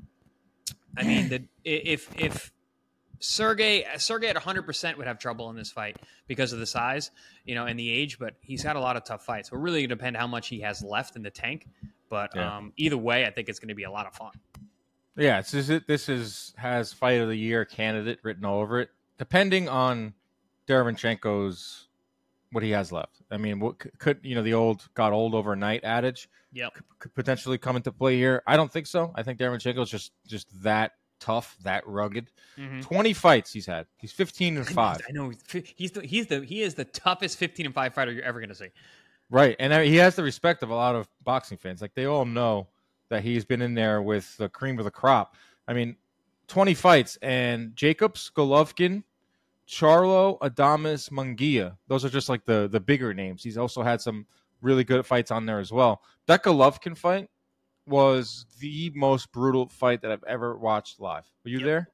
S2: I mean, the, if, if, Sergey, Sergey at one hundred percent would have trouble in this fight because of the size, you know, and the age, but he's had a lot of tough fights. So it really depend how much he has left in the tank. But yeah. um, either way, I think it's going to be a lot of fun.
S1: Yeah, it's, this is this is has fight of the year candidate written all over it, depending on Derevyanchenko's what he has left. I mean, what could you know the old got old overnight adage?
S2: Yep.
S1: Could, could potentially come into play here. I don't think so. I think Derevyanchenko's just just that tough, that rugged.
S2: Mm-hmm.
S1: twenty fights he's had. He's fifteen and five.
S2: I know he's the, he's the he is the toughest fifteen and five fighter you're ever going to see.
S1: Right, and he has the respect of a lot of boxing fans. Like, they all know that he's been in there with the cream of the crop. I mean, twenty fights, and Jacobs, Golovkin, Charlo, Adames, Munguia. Those are just like the the bigger names. He's also had some really good fights on there as well. That Golovkin fight was the most brutal fight that I've ever watched live. Were you yep. there?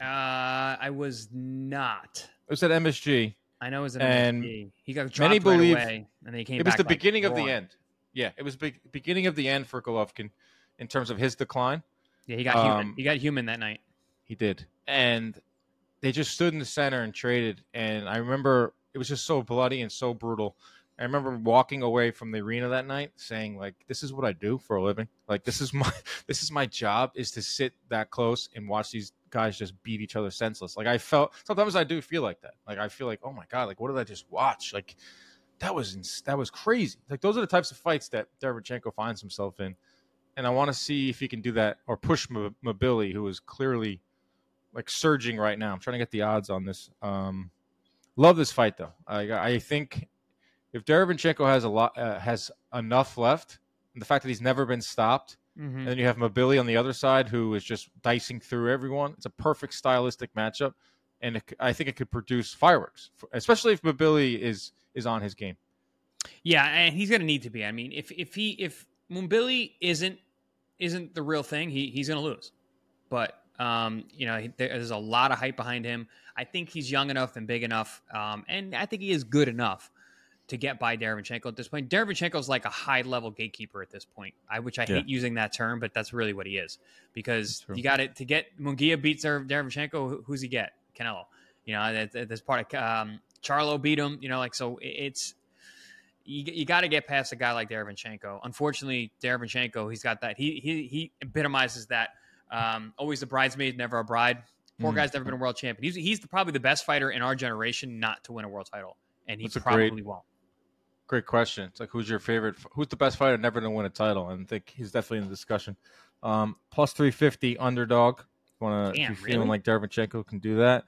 S2: Uh, I was not.
S1: It was at M S G.
S2: I know it was at
S1: and
S2: M S G. He got dropped
S1: many
S2: right
S1: believe
S2: away, and then he came
S1: it was
S2: back
S1: the
S2: like
S1: beginning
S2: four.
S1: of the end. Yeah, it was the be- beginning of the end for Golovkin in terms of his decline.
S2: Yeah, he got
S1: um,
S2: human. He got human that night.
S1: He did. And they just stood in the center and traded. And I remember it was just so bloody and so brutal. I remember walking away from the arena that night saying, like, this is what I do for a living. Like, this is my this is my job, is to sit that close and watch these guys just beat each other senseless. Like, I felt sometimes I do feel like that. Like, I feel like, oh my God, like, what did I just watch? Like, that was that was crazy. Like, those are the types of fights that Derevchenko finds himself in. And I want to see if he can do that or push Mobili, who is clearly like surging right now. I'm trying to get the odds on this. Um, love this fight though. I I think if Derevchenko has a lot uh, has enough left, and the fact that he's never been stopped, mm-hmm. and then you have Mobili on the other side who is just dicing through everyone. It's a perfect stylistic matchup, and it, I think it could produce fireworks, especially if Mobili is is on his game.
S2: Yeah, and he's going to need to be. I mean, if if he if Mobili isn't isn't the real thing, he he's going to lose. But um, you know, he, there's a lot of hype behind him. I think he's young enough and big enough, um, and I think he is good enough to get by Derevchenko at this point. Derevchenko is like a high-level gatekeeper at this point, I, which I yeah. hate using that term, but that's really what he is. Because you got it to get Munguia beats Derevchenko. Who's he get? Canelo. You know, that, that's part of um, Charlo beat him. You know, like so it's you, you got to get past a guy like Derevchenko. Unfortunately, Derevchenko, he's got that. He he he epitomizes that. Um, always a bridesmaid, never a bride. Poor mm. guy's never been a world champion. He's he's the, probably the best fighter in our generation not to win a world title, and he probably great, won't.
S1: Great question. It's like, who's your favorite? Who's the best fighter never to win a title? And I think he's definitely in the discussion. Um, plus three fifty underdog. Want to? If you're feeling
S2: really?
S1: like Derevchenko can do that.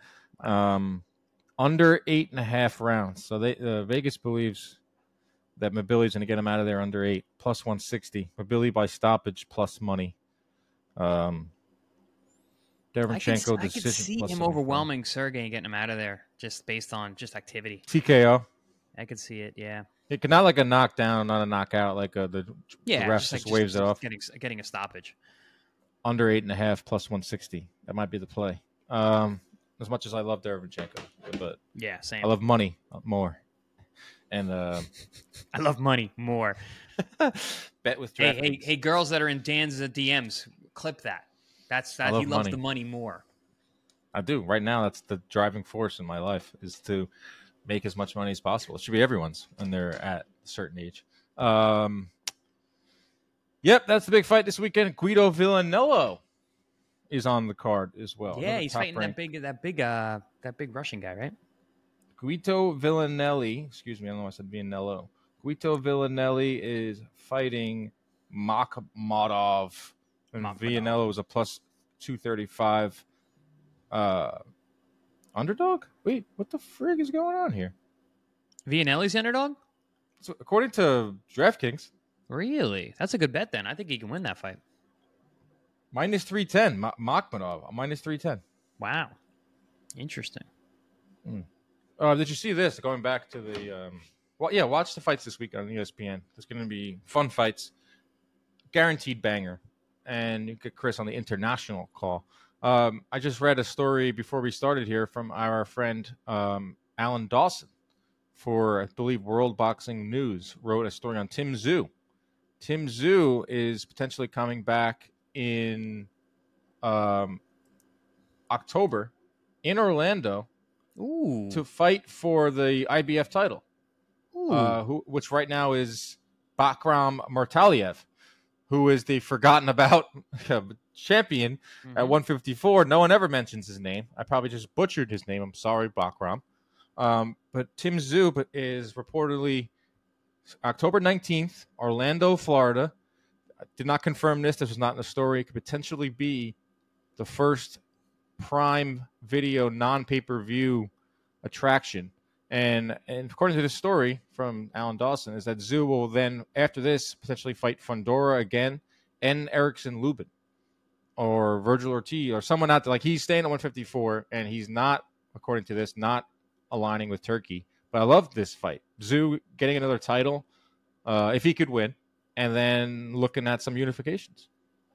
S1: Um, under eight and a half rounds. So they uh, Vegas believes that Mobili's going to get him out of there under eight. Plus one sixty. Mobili by stoppage plus money. Um, Derevchenko
S2: I could, I could see him overwhelming Sergey and getting him out of there just based on just activity.
S1: T K O.
S2: I could see it, yeah.
S1: It could not like a knockdown, not a knockout, like a, the,
S2: yeah,
S1: the ref
S2: just,
S1: just
S2: like,
S1: waves
S2: just,
S1: it off.
S2: Getting, getting a stoppage.
S1: Under eight and a half plus one sixty. That might be the play. Um, as much as I love Derevchenko, but
S2: yeah, same.
S1: I love money more. And uh,
S2: I love money more.
S1: Bet with
S2: hey, hey, hey, girls that are in Dan's D Ms, clip that. That's that. He loves
S1: money.
S2: the money more.
S1: I do. Right now, that's the driving force in my life is to make as much money as possible. It should be everyone's when they're at a certain age. Um, yep, that's the big fight this weekend. Guido Villanello is on the card as well.
S2: Yeah,
S1: Another
S2: he's fighting
S1: rank.
S2: that big, that big, uh, that big Russian guy, right?
S1: Guido Villanelli. Excuse me, I don't know why I said Villanello. Guido Villanelli is fighting Makhmadov. And Villanello was a plus two thirty-five uh, underdog? Wait, what the frig is going on here?
S2: Villanelli's underdog?
S1: So according to DraftKings.
S2: Really? That's a good bet then. I think he can win that fight.
S1: Minus three ten. Ma- Makhmadov, minus three ten.
S2: Wow. Interesting.
S1: Hmm. Uh, did you see this? Going back to the... Um, well, yeah, watch the fights this week on E S P N. There's going to be fun fights. Guaranteed banger. And you get Chris on the international call. Um, I just read a story before we started here from our friend um, Alan Dawson for, I believe, World Boxing News, wrote a story on Tim Tszyu. Tim Tszyu is potentially coming back in um, October in Orlando
S2: Ooh.
S1: to fight for the I B F title,
S2: Ooh.
S1: uh, who, which right now is Bakram Murtaliev, who is the forgotten about champion mm-hmm. at one fifty-four. No one ever mentions his name. I probably just butchered his name. I'm sorry, Bakram. Um, but Tim Tszyu is reportedly October nineteenth, Orlando, Florida. I did not confirm this. This was not in the story. It could potentially be the first Prime Video non-pay-per-view attraction. And and according to the story from Alan Dawson, is that Zoo will then, after this, potentially fight Fundora again and Erickson Lubin or Virgil Ortiz or someone out there. Like, he's staying at one fifty-four, and he's not, according to this, not aligning with Turkey. But I love this fight. Zoo getting another title, uh, if he could win, and then looking at some unifications.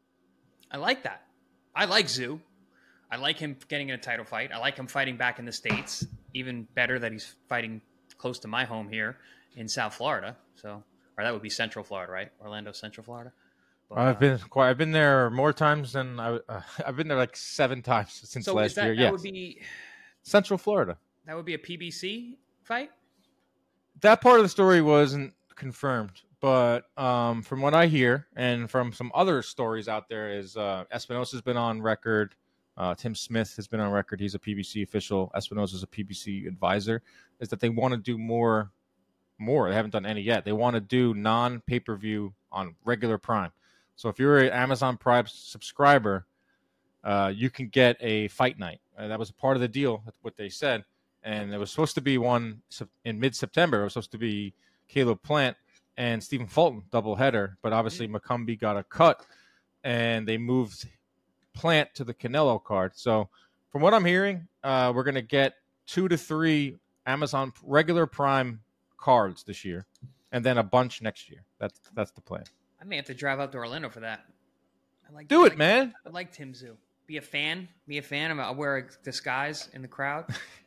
S2: I like that. I like Zoo. I like him getting in a title fight. I like him fighting back in the States. Even better that he's fighting close to my home here in South Florida. So, or that would be Central Florida, right? Orlando, Central Florida. But,
S1: I've
S2: uh,
S1: been quite. I've been there more times than I. Uh, I've been there like seven times since
S2: so
S1: last
S2: is that,
S1: year.
S2: that
S1: Yes,
S2: would be
S1: Central Florida.
S2: that would be a P B C fight.
S1: That part of the story wasn't confirmed, but um, from what I hear and from some other stories out there, is uh, Espinosa's been on record. Uh, Tim Smith has been on record. He's a P B C official. Espinosa's a P B C advisor. Is that they want to do more, more. They haven't done any yet. They want to do non-pay-per-view on regular Prime. So if you're an Amazon Prime subscriber, uh, you can get a fight night. Uh, that was a part of the deal. That's what they said. And it was supposed to be one in mid-September. It was supposed to be Caleb Plant and Stephen Fulton doubleheader. But obviously McCumbee got a cut, and they moved Plant to the Canelo card. So from what I'm hearing, uh, we're going to get two to three Amazon regular Prime cards this year, and then a bunch next year. That's that's the plan.
S2: I may have to drive out to Orlando for that. I like
S1: Do
S2: I
S1: it,
S2: like,
S1: man.
S2: I like Tim Zoo. Be a fan. Be a fan. I'll wear a disguise in the crowd.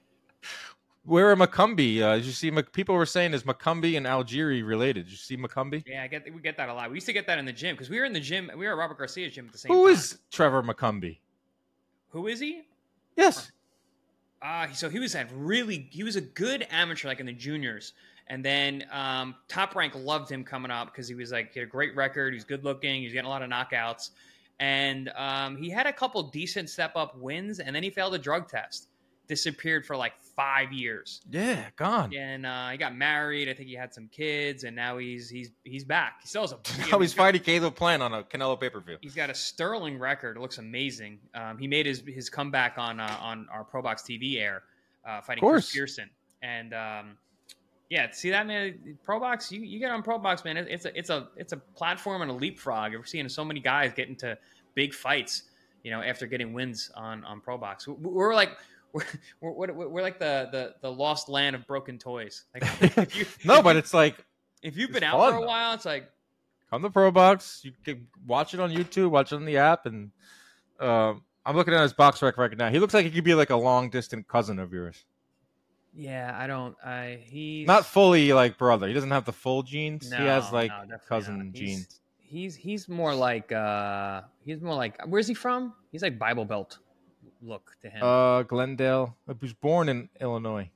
S1: Where are McCumbee? Uh, did you see Mc- people were saying is McCumbee and Algieri related? Did you see McCumbee?
S2: Yeah, I get we get that a lot. We used to get that in the gym because we were in the gym. We were at Robert Garcia's gym at the same
S1: Who
S2: time.
S1: is Trevor McCumbee?
S2: Who is he?
S1: Yes.
S2: Uh, so he was at really, he was a good amateur, like in the juniors. And then um, Top Rank loved him coming up because he was like, he had a great record. He was good looking. He was getting a lot of knockouts. And um, he had a couple decent step up wins, and then he failed a drug test. Disappeared for like five years.
S1: Yeah, gone.
S2: And uh, he got married. I think he had some kids, and now he's he's he's back. He still has a.
S1: Now he's fighting Caleb Plant on a Canelo pay-per-view.
S2: He's got a sterling record. It looks amazing. Um, he made his his comeback on uh, on our Pro Box T V air, uh, fighting Chris Pearson. And um, yeah, see that, man. Pro Box, you, you get on Pro Box, man. It, it's a it's a it's a platform and a leapfrog. We're seeing so many guys get into big fights, you know, after getting wins on on Pro Box. We're, we're like. We're, we're, we're like the, the, the lost land of broken toys. Like, if you,
S1: no, but it's like
S2: if you've been
S1: it's
S2: out
S1: fun,
S2: for a
S1: though.
S2: while, it's like
S1: come to Pro Box. You can watch it on YouTube, watch it on the app, and um, I'm looking at his box rec right now. He looks like he could be like a long distant cousin of yours.
S2: yeah, I don't. I he's
S1: Not fully like brother. He doesn't have the full genes.
S2: No,
S1: he has like
S2: no, definitely
S1: cousin
S2: not. He's-
S1: genes.
S2: He's he's more like uh he's more like where's he from? He's like Bible Belt look to him.
S1: Uh, Glendale. He was born in Illinois.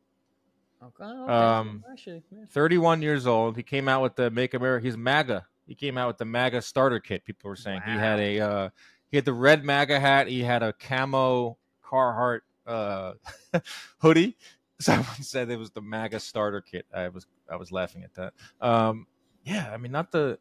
S2: okay, okay.
S1: um,
S2: Actually, yeah.
S1: thirty-one years old. He came out with the Make America. He's MAGA. He came out with the MAGA starter kit. People were saying he had
S2: Wow.
S1: a uh, he had the red MAGA hat. He had a camo Carhartt uh, hoodie. Someone said it was the MAGA starter kit. I was I was laughing at that. Um, yeah, I mean, not the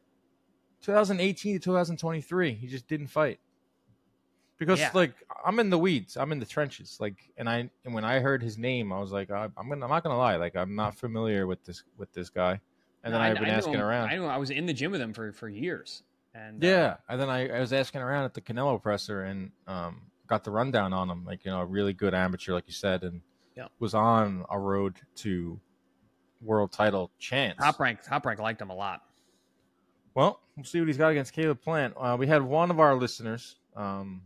S1: twenty eighteen to twenty twenty-three. He just didn't fight because
S2: Yeah.
S1: like I'm in the weeds. I'm in the trenches. Like, and I and when I heard his name, I was like, I, I'm gonna, I'm not gonna lie. Like, I'm not familiar with this with this guy. And
S2: No,
S1: then
S2: I-
S1: I've been
S2: I knew
S1: asking
S2: him-
S1: around.
S2: I know I was in the gym with him for, for years. And uh,
S1: Yeah, and then I, I was asking around at the Canelo presser and um, got the rundown on him. Like, you know, a really good amateur, like you said, and
S2: Yeah.
S1: was on a road to world title chance.
S2: Top Rank Top Rank liked him a lot.
S1: Well, we'll see what he's got against Caleb Plant. Uh, we had one of our listeners, um,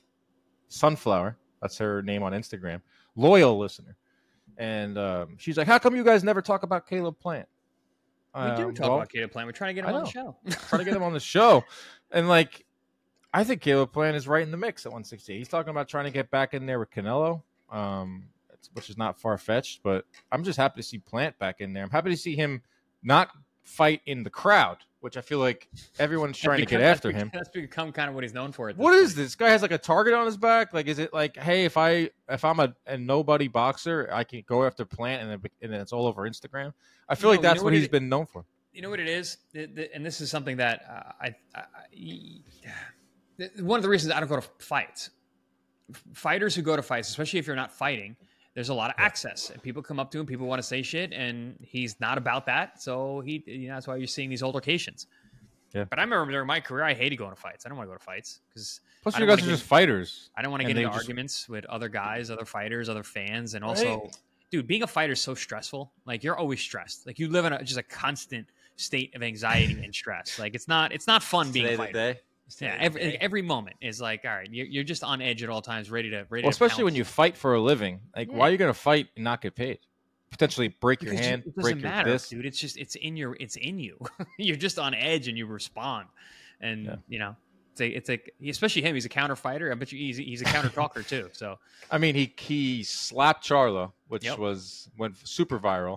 S1: Sunflower, that's her name on Instagram, loyal listener, and um, she's like, "How come you guys never talk about Caleb Plant?"
S2: We do
S1: Um,
S2: talk
S1: well,
S2: about Caleb Plant. We're trying to get him
S1: I
S2: on the
S1: know.
S2: show.
S1: try to get him on the show. And like, I think Caleb Plant is right in the mix at one sixty-eight. He's talking about trying to get back in there with Canelo, um, which is not far fetched. But I'm just happy to see Plant back in there. I'm happy to see him not fight in the crowd, which I feel like everyone's trying to
S2: Because
S1: get after
S2: that's
S1: him.
S2: become- That's become kind of what he's known for. At this
S1: What is
S2: point.
S1: this? This guy has like a target on his back. Like, is it like, hey, if I if I'm a, a nobody boxer, I can go after Plant and then, and then it's all over Instagram. I feel
S2: No,
S1: like
S2: you
S1: that's
S2: know
S1: what
S2: what
S1: he's
S2: it-
S1: been known for.
S2: You know what it is, The- the- and this is something that uh, I, I, I- one of the reasons I don't go to fights fighters who go to fights, especially if you're not fighting, there's a lot of access, and people come up to him, people want to say shit, and he's not about that. So he, you know, that's why you're seeing these altercations.
S1: Yeah.
S2: But I remember during my career, I hated going to fights. I don't want to go to fights because
S1: plus you guys are just fighters.
S2: I don't want to get into just... arguments with other guys, other fighters, other fans, and also, right. dude, being a fighter is so stressful. Like you're always stressed. Like you live in a, just a constant state of anxiety and stress. Like it's not, it's not fun being a fighter. Yeah, every every moment is like, all right, you're, you're just on edge at all times, ready to ready.
S1: Well,
S2: to
S1: especially
S2: pounce.
S1: When you fight for a living, like yeah. why are you going to fight and not get paid? Potentially break
S2: because
S1: your hand,
S2: it doesn't
S1: break
S2: matter,
S1: your fist,
S2: dude. It's just it's in your it's in you. You're just on edge and you respond, and yeah. you know, it's a, it's like especially him. He's a counter fighter. I bet you he's he's a counter talker too. So
S1: I mean, he he slapped Charlo, which
S2: yep.
S1: was went super viral.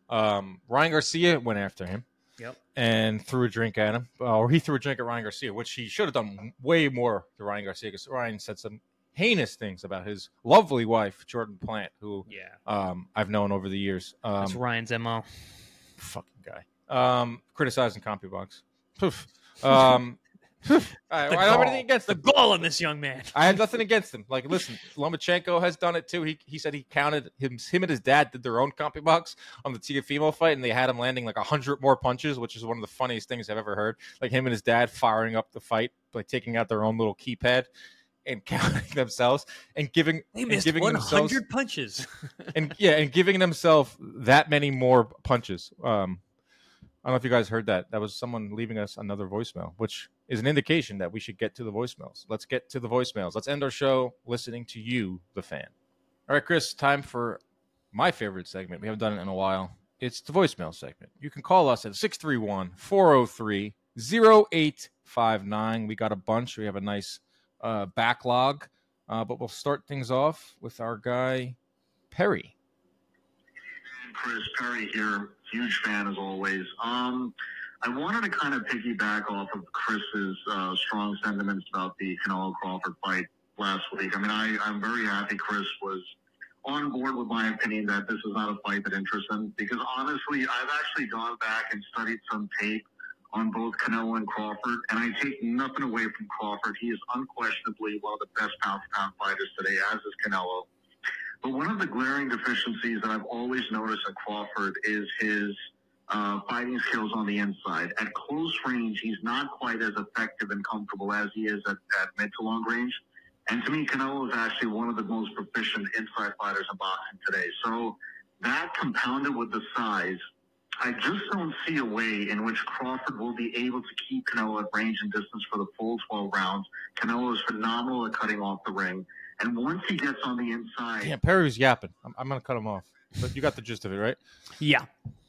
S1: Um, Ryan Garcia went after him.
S2: Yep.
S1: And threw a drink at him, or he threw a drink at Ryan Garcia, which he should have done way more to Ryan Garcia because Ryan said some heinous things about his lovely wife, Jordan Plant, who
S2: yeah.
S1: um, I've known over the years. Um,
S2: That's Ryan's M O.
S1: Fucking guy. Um, criticizing CompuBox. Poof. Um, All right, well, I don't have anything against
S2: the
S1: him.
S2: goal in this young man.
S1: I have nothing against him. Like, listen, Lomachenko has done it too. He he said he counted him. Him and his dad did their own CompuBox on the Tiafimo fight, and they had him landing like a hundred more punches, which is one of the funniest things I've ever heard. Like him and his dad firing up the fight, like taking out their own little keypad and counting themselves and giving
S2: they missed
S1: and giving
S2: one
S1: themselves
S2: hundred punches.
S1: and yeah, and giving themselves that many more punches. Um, I don't know if you guys heard that. That was someone leaving us another voicemail, which is an indication that we should get to the voicemails. Let's get to the voicemails. Let's end our show listening to you, the fan. All right, Chris, time for my favorite segment. We haven't done it in a while. It's the voicemail segment. You can call us at six three one, four oh three, oh eight five nine. We got a bunch. We have a nice uh, backlog, uh, but we'll start things off with our guy, Perry.
S3: Chris, Perry here. Huge fan as always. Um, I wanted to kind of piggyback off of Chris's uh, strong sentiments about the Canelo Crawford fight last week. I mean, I, I'm very happy Chris was on board with my opinion that this is not a fight that interests him, because honestly, I've actually gone back and studied some tape on both Canelo and Crawford, and I take nothing away from Crawford. He is unquestionably one of the best pound-for-pound fighters today, as is Canelo. But one of the glaring deficiencies that I've always noticed at Crawford is his uh, fighting skills on the inside. At close range, he's not quite as effective and comfortable as he is at, at mid to long range. And to me, Canelo is actually one of the most proficient inside fighters in boxing today. So that compounded with the size, I just don't see a way in which Crawford will be able to keep Canelo at range and distance for the full twelve rounds. Canelo is phenomenal at cutting off the ring. And once he gets on the inside...
S1: Yeah, Perry's yapping. I'm, I'm going to cut him off. But you got the gist of it, right?
S2: Yeah.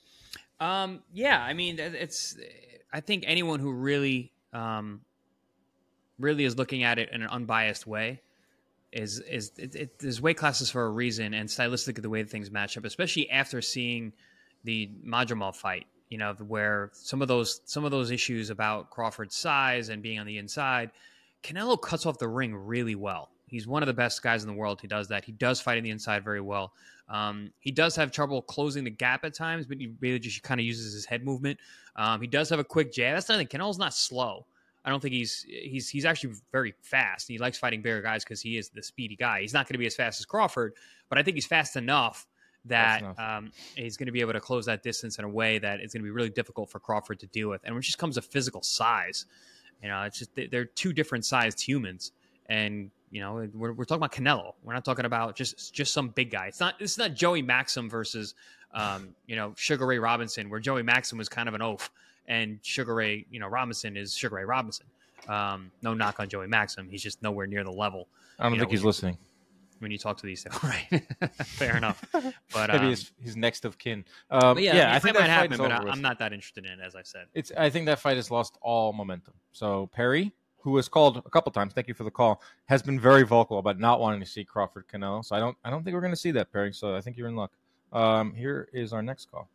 S2: Um, yeah, I mean, it's... I think anyone who really, um, really is looking at it in an unbiased way is... is it, it, there's weight classes for a reason, and stylistically the way things match up, especially after seeing the Madrimov fight, you know, where some of those some of those issues about Crawford's size and being on the inside, Canelo cuts off the ring really well. He's one of the best guys in the world. He does that. He does fight in the inside very well. Um, he does have trouble closing the gap at times, but he really just kind of uses his head movement. Um, he does have a quick jab. That's nothing. Canelo's not slow. I don't think he's he's he's actually very fast. He likes fighting bigger guys because he is the speedy guy. He's not going to be as fast as Crawford, but I think he's fast enough that enough. Um, he's going to be able to close that distance in a way that it's going to be really difficult for Crawford to deal with. And when it just comes to physical size, you know, it's just they're two different sized humans. And you know, we're we're talking about Canelo. We're not talking about just just some big guy. It's not it's not Joey Maxim versus um, you know, Sugar Ray Robinson, where Joey Maxim was kind of an oaf, and Sugar Ray, you know, Robinson is Sugar Ray Robinson. Um, no knock on Joey Maxim. He's just nowhere near the level.
S1: I don't think know, he's
S2: you,
S1: listening.
S2: When you talk to these, right? Fair enough. But
S1: maybe
S2: um,
S1: he's, he's next of kin. Um,
S2: yeah,
S1: yeah,
S2: I, mean,
S1: I think
S2: that
S1: that
S2: might happen, but I,
S1: over
S2: I'm not that interested in it, as I said.
S1: It's. I think that fight has lost all momentum. So Perry, who has called a couple times, thank you for the call, has been very vocal about not wanting to see Crawford Canelo. So I don't. I don't think we're going to see that, Perry. So I think you're in luck. Um, here is our next call.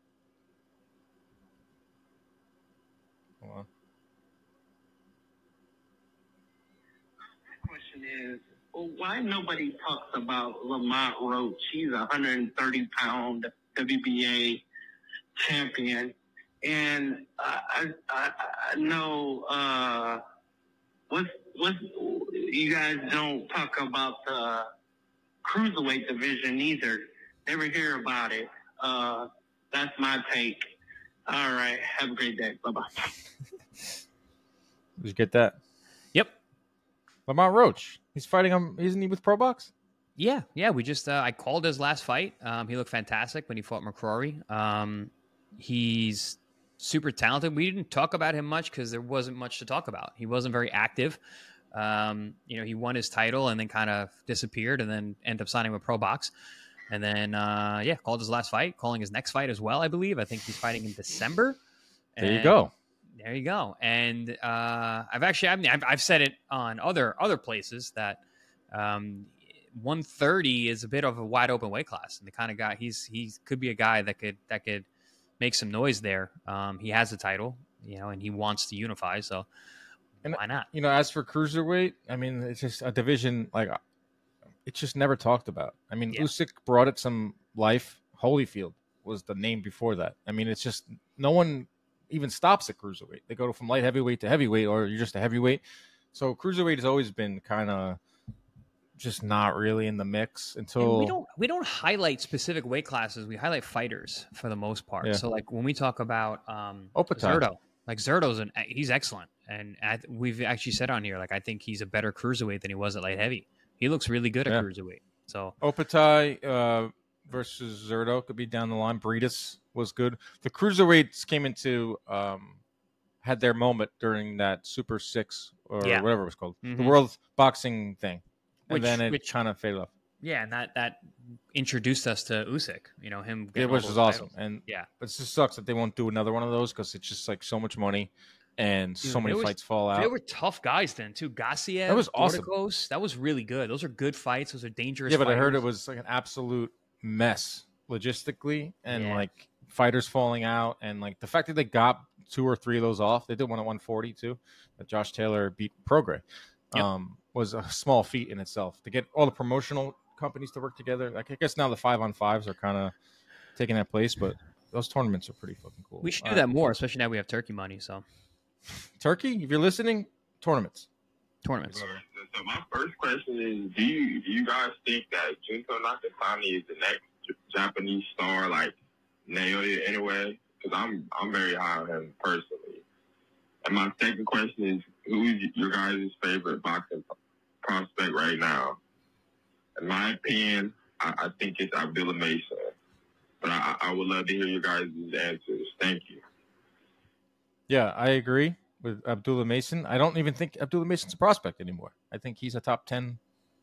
S1: Hold on.
S4: My question is, well, why nobody talks about Lamont Roach? He's a one hundred thirty pound W B A champion. And uh, I, I, I know, uh, what's, what you guys don't talk about the cruiserweight division either. Never hear about it. Uh, that's my take. All right. Have a great day. Bye bye.
S1: Did you get that?
S2: Yep.
S1: Lamont Roach. He's fighting him. Isn't he with Pro Box?
S2: Yeah, yeah. We just uh, I called his last fight. Um, he looked fantastic when he fought McCrory. Um, he's super talented. We didn't talk about him much because there wasn't much to talk about. He wasn't very active. Um, you know, he won his title and then kind of disappeared, and then ended up signing with Pro Box. And then, uh, yeah, called his last fight, calling his next fight as well. I believe. I think he's fighting in December.
S1: There you go.
S2: There you go. And uh, I've actually, I mean, I've, I've said it on other other places that. Um, one thirty is a bit of a wide open weight class, and the kind of guy he's he could be a guy that could that could make some noise there. Um, he has the title, you know, and he wants to unify, so
S1: and,
S2: why not?
S1: You know, as for cruiserweight, I mean, it's just a division like it's just never talked about. I mean, yeah. Usyk brought it some life. Holyfield was the name before that. I mean, it's just no one even stops at cruiserweight. They go from light heavyweight to heavyweight, or you're just a heavyweight. So cruiserweight has always been kind of just not really in the mix until
S2: and we don't we don't highlight specific weight classes. We highlight fighters for the most part.
S1: Yeah.
S2: So like when we talk about um,
S1: Opatai.
S2: Zerto, like Zerto's an he's excellent, and I, we've actually said on here like I think he's a better cruiserweight than he was at light heavy. He looks really good at yeah. cruiserweight. So
S1: Opatai uh, versus Zerto could be down the line. Briedis was good. The cruiserweights came into um, had their moment during that Super Six or
S2: yeah.
S1: whatever it was called,
S2: mm-hmm.
S1: the World Boxing thing. And
S2: which,
S1: then it
S2: which,
S1: kind of faded off.
S2: Yeah, and that, that introduced us to Usyk. You know him.
S1: Yeah, which is awesome. And
S2: yeah,
S1: but it just sucks that they won't do another one of those because it's just like so much money and
S2: Dude,
S1: so many
S2: was,
S1: fights fall out.
S2: They were tough guys then too. Gassiev,
S1: that was awesome.
S2: Borticos, that was really good. Those are good fights. Those are dangerous.
S1: Yeah, but
S2: fighters.
S1: I heard it was like an absolute mess logistically and
S2: yeah.
S1: like fighters falling out and like the fact that they got two or three of those off. They did one at one forty too. That Josh Taylor beat Prograis.
S2: Yep.
S1: Um, was a small feat in itself to get all the promotional companies to work together. Like I guess now the five on fives are kind of taking that place, but those tournaments are pretty fucking cool.
S2: We should do
S1: all
S2: that
S1: right.
S2: more, especially now we have turkey money. So
S1: Turkey, if you're listening, tournaments,
S2: tournaments.
S5: So my first question is: Do you do you guys think that Junto Nakatani is the next Japanese star like Naoya Inoue? Because I'm I'm very high on him personally. And my second question is: Who is your guys' favorite boxing prospect right now? In my opinion, I, I think it's Abdullah Mason. But I, I would love to hear your guys' answers. Thank you.
S1: Yeah, I agree with Abdullah Mason. I don't even think Abdullah Mason's a prospect anymore. I think he's a top ten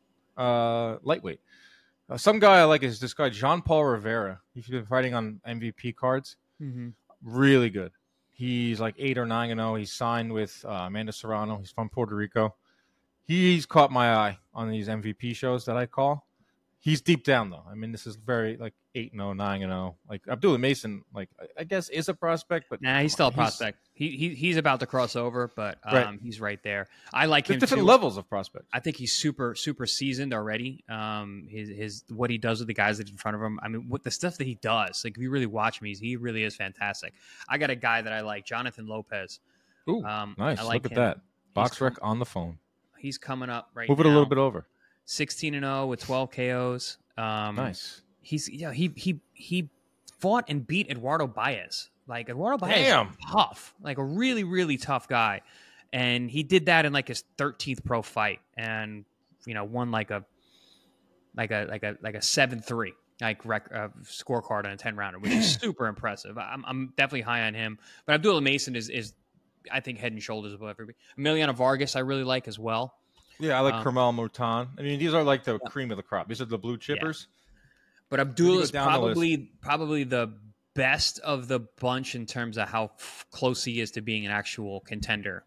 S1: uh, lightweight. Uh, some guy I like is this guy, Jean-Paul Rivera. He's been fighting on M V P cards.
S2: Mm-hmm.
S1: Really good. He's like eight or nine and oh. He's signed with uh, Amanda Serrano. He's from Puerto Rico. He's caught my eye on these M V P shows that I call. He's deep down though. I mean, this is very like eight and oh, nine and oh. Like Abdullah Mason, like I guess is a prospect, but
S2: nah, he's still a prospect. He, he he's about to cross over, but um,
S1: right.
S2: he's right there. I like
S1: There's
S2: him.
S1: different
S2: too.
S1: levels of prospects.
S2: I think he's super super seasoned already. Um, his his what he does with the guys that are in front of him. I mean, what the stuff that he does. Like if you really watch him, he's, he really is fantastic. I got a guy that I like, Jonathan Lopez.
S1: Ooh,
S2: um,
S1: nice.
S2: I like
S1: Look at
S2: him.
S1: that. Box
S2: He's
S1: rec
S2: com-
S1: on the phone.
S2: He's coming up right
S1: Move
S2: now.
S1: it a little bit over.
S2: sixteen and oh with twelve K Os. Um,
S1: Nice.
S2: He's yeah he he he fought and beat Eduardo Baez. Like Eduardo Baez,
S1: Damn.
S2: is tough. Like a really really tough guy, and he did that in like his thirteenth pro fight, and you know won like a like a like a like a seven three like rec, uh, scorecard on a ten rounder, which is super impressive. I'm I'm definitely high on him, but Abdullah Mason is is I think head and shoulders above everybody. Emiliano Vargas I really like as well.
S1: Yeah, I like
S2: Um,
S1: Kermel Mouton. I mean, these are like the cream of the crop. These are the blue chippers.
S2: But Abdullah is
S1: down the
S2: probably probably the best of the bunch in terms of how f- close he is to being an actual contender.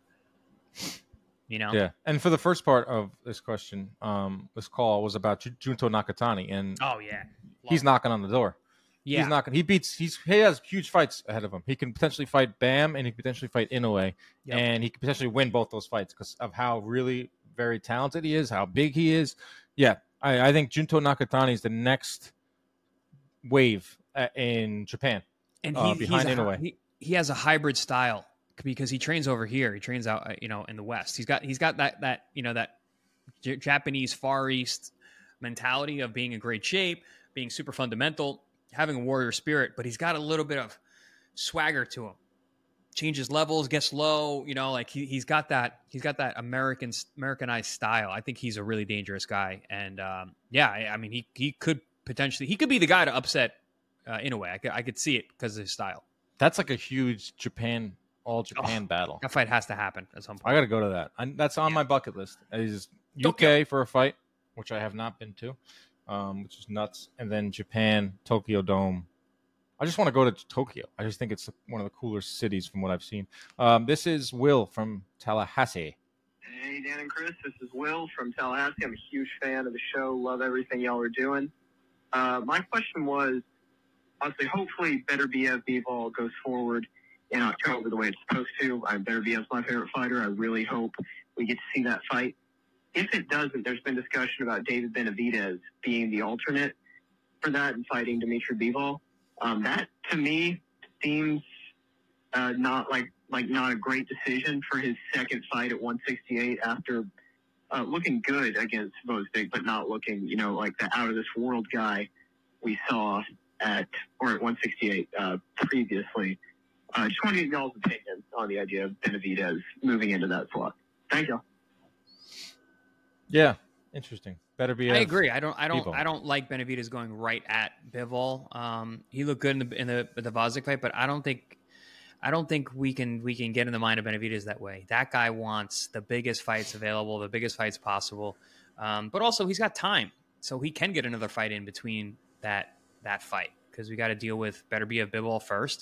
S2: You know?
S1: Yeah. And for the first part of this question, um, this call was about Ju- Junto Nakatani, and
S2: Oh yeah.
S1: he's knocking on the door.
S2: Yeah.
S1: He's knocking. He beats. He's he has huge fights ahead of him. He can potentially fight Bam, and he can potentially fight Inoue,
S2: Yep.
S1: and he can potentially win both those fights because of how really very talented he is, how big he is. Yeah, I, I think Junto Nakatani is the next wave uh, in Japan.
S2: and
S1: uh,
S2: he,
S1: behind
S2: he's a,
S1: Inoue.
S2: he he has a hybrid style. because he trains over here. He trains out, uh, you know, in the West. He's got he's got that that you know that J- Japanese Far East mentality of being in great shape, being super fundamental, having a warrior spirit, but he's got a little bit of swagger to him. Changes levels, gets low, you know, like he, he's got that, he's got that American, Americanized style. I think he's a really dangerous guy. And um, yeah, I, I mean, he, he could potentially, he could be the guy to upset uh, in a way. I could, I could see it because of his style.
S1: That's like a huge Japan, all Japan
S2: oh,
S1: battle.
S2: That fight has to happen at some point.
S1: I got to go to that. I, that's on
S2: yeah.
S1: my bucket list. Is U K for a fight, which I have not been to, um, which is nuts. And then Japan, Tokyo Dome. I just want to go to Tokyo. I just think it's one of the cooler cities from what I've seen. Um, this is Will from Tallahassee.
S6: Hey, Dan and Chris. This is Will from Tallahassee. I'm a huge fan of the show. Love everything y'all are doing. Uh, my question was, honestly, hopefully Better B F Bivol goes forward in October the way it's supposed to. I Better B F's my favorite fighter. I really hope we get to see that fight. If it doesn't, there's been discussion about David Benavidez being the alternate for that and fighting Dimitri Bivol. Um, that to me seems uh, not like like not a great decision for his second fight at one sixty-eight after uh, looking good against Vosdik, but not looking, you know, like the out of this world guy we saw at or at one sixty-eight uh, previously. Uh, just want to get y'all's opinion on the idea of Benavidez moving into that slot. Thank you.
S1: Yeah, interesting. Better be.
S2: I agree. I don't. I don't.
S1: Bivol.
S2: I don't like Benavidez going right at Bivol. Um, he looked good in the in the, the Vosdik fight, but I don't think. I don't think we can we can get in the mind of Benavidez that way. That guy wants the biggest fights available, the biggest fights possible, um, but also he's got time, so he can get another fight in between that that fight because we got to deal with Better B F Bivol first.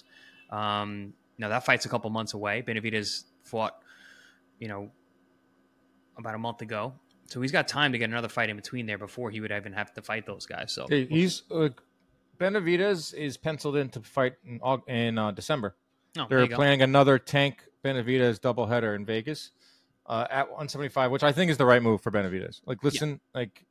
S2: Um, you know, that fight's a couple months away. Benavidez fought, you know, about a month ago. So he's got time to get another fight in between there before he would even have to fight those guys. So
S1: hey, he's uh, Benavidez is penciled in to fight in, in uh, December.
S2: oh,
S1: They're planning another Tank Benavidez doubleheader in Vegas uh, at one seventy-five, which I think is the right move for Benavidez. Like, listen, yeah. like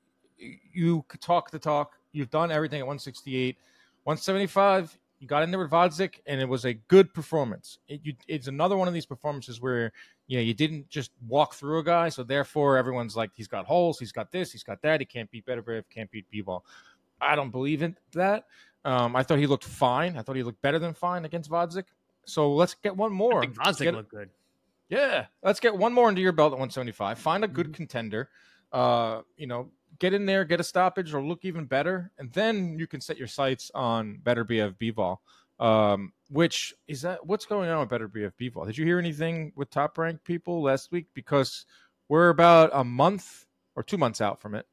S1: you could talk the talk. You've done everything at one sixty-eight, one seventy-five. You got in there with Vodzik, and it was a good performance. It, you, it's another one of these performances where you know you didn't just walk through a guy, so therefore everyone's like, he's got holes, he's got this, he's got that, he can't beat Beterbiev, can't beat Bivol. I don't believe in that. Um, I thought he looked fine. I thought he looked better than fine against Vodzik. So let's get one more.
S2: I think Vodzik
S1: get,
S2: looked good.
S1: Yeah, let's get one more into your belt at one seventy-five. Find a good
S2: Mm-hmm.
S1: contender. Uh, you know, get in there, get a stoppage, or look even better, and then you can set your sights on Better B F Bivol. Um, which is that? What's going on with Better B F Bivol? Did you hear anything with Top Rank people last week? Because we're about a month or two months out from it.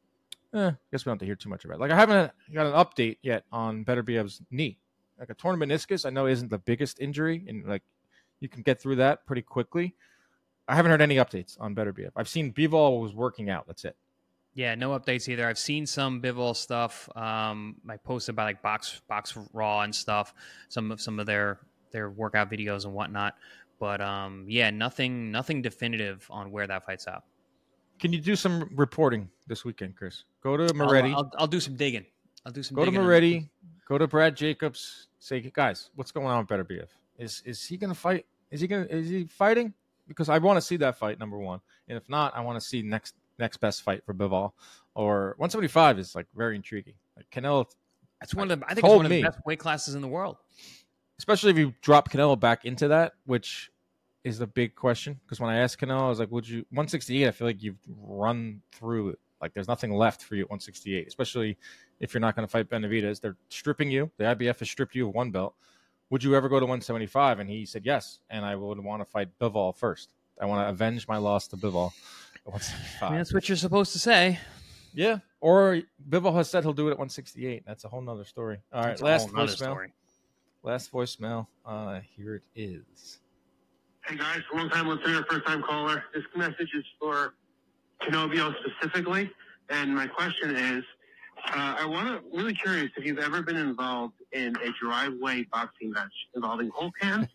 S1: Eh, I guess we don't have to hear too much about it. Like, I haven't got an update yet on Better B F's knee. Like, a torn meniscus, I know isn't the biggest injury, and like you can get through that pretty quickly. I haven't heard any updates on Better B F. I've seen Bivol was working out. That's it.
S2: Yeah, no updates either. I've seen some Bivol stuff, um, like posted by like Box Box Raw and stuff. Some of some of their their workout videos and whatnot. But um, yeah, nothing nothing definitive on where that fight's out.
S1: Can you do some reporting this weekend, Chris? Go to Moretti.
S2: I'll, I'll, I'll do some digging. I'll do some.
S1: Go to
S2: digging
S1: Moretti. Go to Brad Jacobs. Say, guys, what's going on with Better B F? Is is he gonna fight? Is he gonna is he fighting? Because I want to see that fight, number one. And if not, I want to see next next best fight for Bivol. Or one seventy-five is like very intriguing. Like Canelo.
S2: That's one of the. I think it's one of the
S1: me,
S2: best weight classes in the world.
S1: Especially if you drop Canelo back into that, which is the big question. Because when I asked Canelo, I was like, "Would you one sixty-eight?" I feel like you've run through it. Like there's nothing left for you at one sixty-eight. Especially if you're not going to fight Benavidez. They're stripping you. The I B F has stripped you of one belt. Would you ever go to one seventy-five? And he said yes. And I would want to fight Bivol first. I want to avenge my loss to Bivol at one seventy-five.
S2: I mean, that's what you're supposed to say.
S1: Yeah. Or Bivol has said he'll do it at one sixty-eight. That's a whole nother story. All right.
S2: That's
S1: last
S2: voicemail.
S1: story. Last voicemail. Uh, here it is.
S4: Hey guys, long time listener, first time caller. This message is for Canobio specifically, and my question is, uh, I want to really curious if you've ever been involved in a driveway boxing match involving Hulk hands.